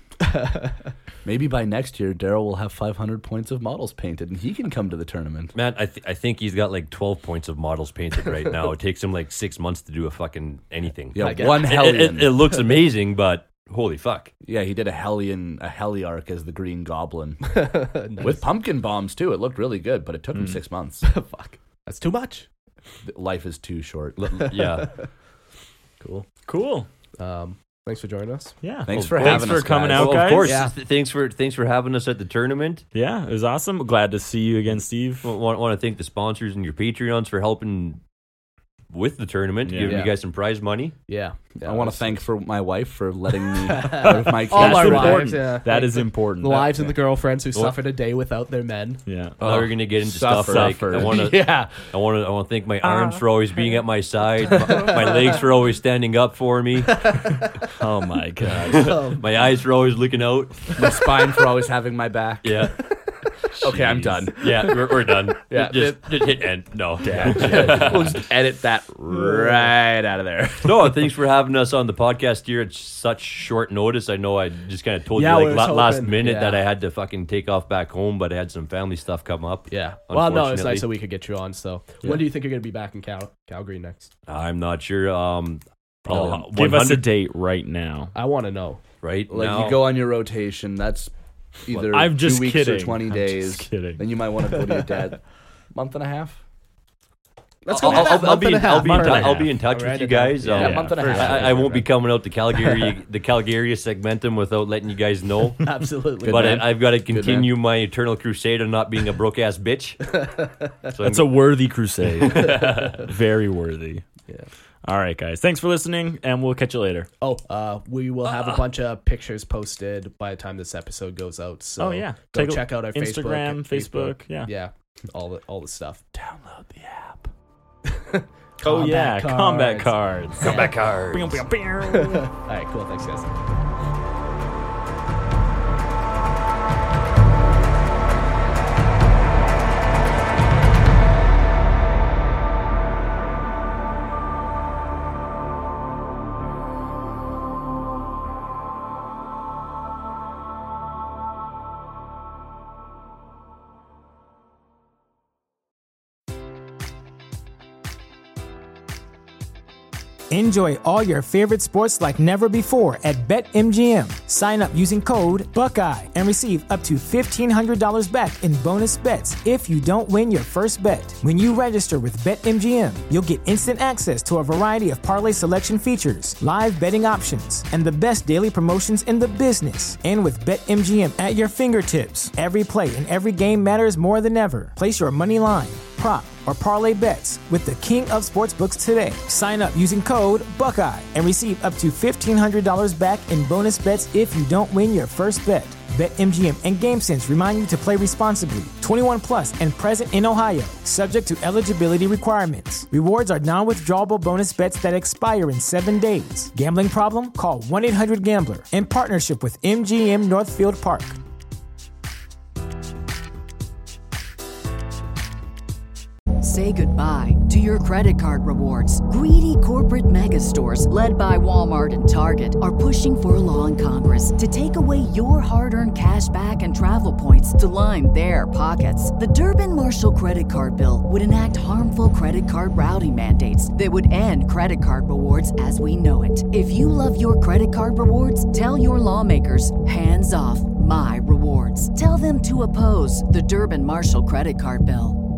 Maybe by next year, Daryl will have five hundred points of models painted, and he can come to the tournament. Man, I, th- I think he's got like twelve points of models painted right now. It takes him like six months to do a fucking anything. Yeah, I get one It, Hellion. it, it looks amazing, but holy fuck. yeah, he did a Hellion, a Heliarch as the Green Goblin Nice. with pumpkin bombs too. It looked really good, but it took him six months. Fuck. That's too much. Life is too short. Yeah. Cool. Cool. Um, thanks for joining us. Yeah. Thanks Well, for thanks having for us, coming guys. out, Well, guys. of course. Yeah. Th- Thanks for thanks for having us at the tournament. Yeah, it was awesome. Glad to see you again, Steve. Want, want to thank the sponsors and your Patreons for helping with the tournament, Yeah. giving Yeah. you guys some prize money. Yeah. yeah I want to that's- thank for my wife for letting me out of my all cage. our That's wives. important. Yeah. That is important. The wives and the girlfriends who Well- suffered a day without their men. Yeah. now we're gonna get into suffer. stuff like Suffer. I want to. Yeah. I want to. I want to thank my arms for always being at my side. My, my legs for always standing up for me. Oh my god. My eyes for always looking out. My spine for always having my back. Yeah. Okay, I'm Jeez. done. Yeah, we're, we're done. Yeah. just, just hit end. No. We'll just edit that right out of there. No, thanks for having us on the podcast here at such short notice. I know I just kind of told Yeah, you we like was la- last hoping. minute Yeah. that I had to fucking take off back home, but I had some family stuff come up. Yeah. Well, no, it's Unfortunately. nice that we could get you on. So, when do you think you're going to be back in Cal- Calgary next? I'm not sure. Um, Oh, probably give us a one hundred date right now. I want to know. right Like now. you go on your rotation. That's either I'm just two weeks kidding. or twenty I'm days. just kidding. Then you might want to go to your dad. Month and a half. Let's go I'll, with that. I'll, I'll Month be and in, a I'll half. be in, Month tou- and a I'll half. be in touch I'll with write you it down. guys. Yeah, Um, month and a for half. sure. I, I won't be coming out to Calgary, the Calgary segmentum, without letting you guys know. Absolutely. but man. I, I've got to man. continue my eternal crusade on not being a broke ass bitch. So That's a worthy crusade. Very worthy. Yeah. All right, guys. Thanks for listening, and we'll catch you later. Oh, uh, we will have a bunch of pictures posted by the time this episode goes out. So Oh, yeah. go Take a- check out our Instagram, Facebook, Facebook, yeah. yeah, all the all the stuff. Download the app. Oh, Combat yeah. Combat cards. cards. Combat cards. Pew, pew, pew. All right, cool. Thanks, guys. Enjoy all your favorite sports like never before at BetMGM. Sign up using code Buckeye and receive up to fifteen hundred dollars back in bonus bets if you don't win your first bet. When you register with BetMGM, you'll get instant access to a variety of parlay selection features, live betting options, and the best daily promotions in the business. And with BetMGM at your fingertips, every play and every game matters more than ever. Place your money line, prop, or parlay bets with the king of sportsbooks today. Sign up using code Buckeye and receive up to fifteen hundred dollars back in bonus bets if you don't win your first bet. BetMGM and GameSense remind you to play responsibly. twenty-one plus and present in Ohio, subject to eligibility requirements. Rewards are non-withdrawable bonus bets that expire in seven days. Gambling problem? Call one eight hundred gambler in partnership with M G M Northfield Park. Say goodbye to your credit card rewards. Greedy corporate mega stores, led by Walmart and Target, are pushing for a law in Congress to take away your hard-earned cash back and travel points to line their pockets. The Durbin-Marshall credit card bill would enact harmful credit card routing mandates that would end credit card rewards as we know it. If you love your credit card rewards, tell your lawmakers, hands off my rewards. Tell them to oppose the Durbin-Marshall credit card bill.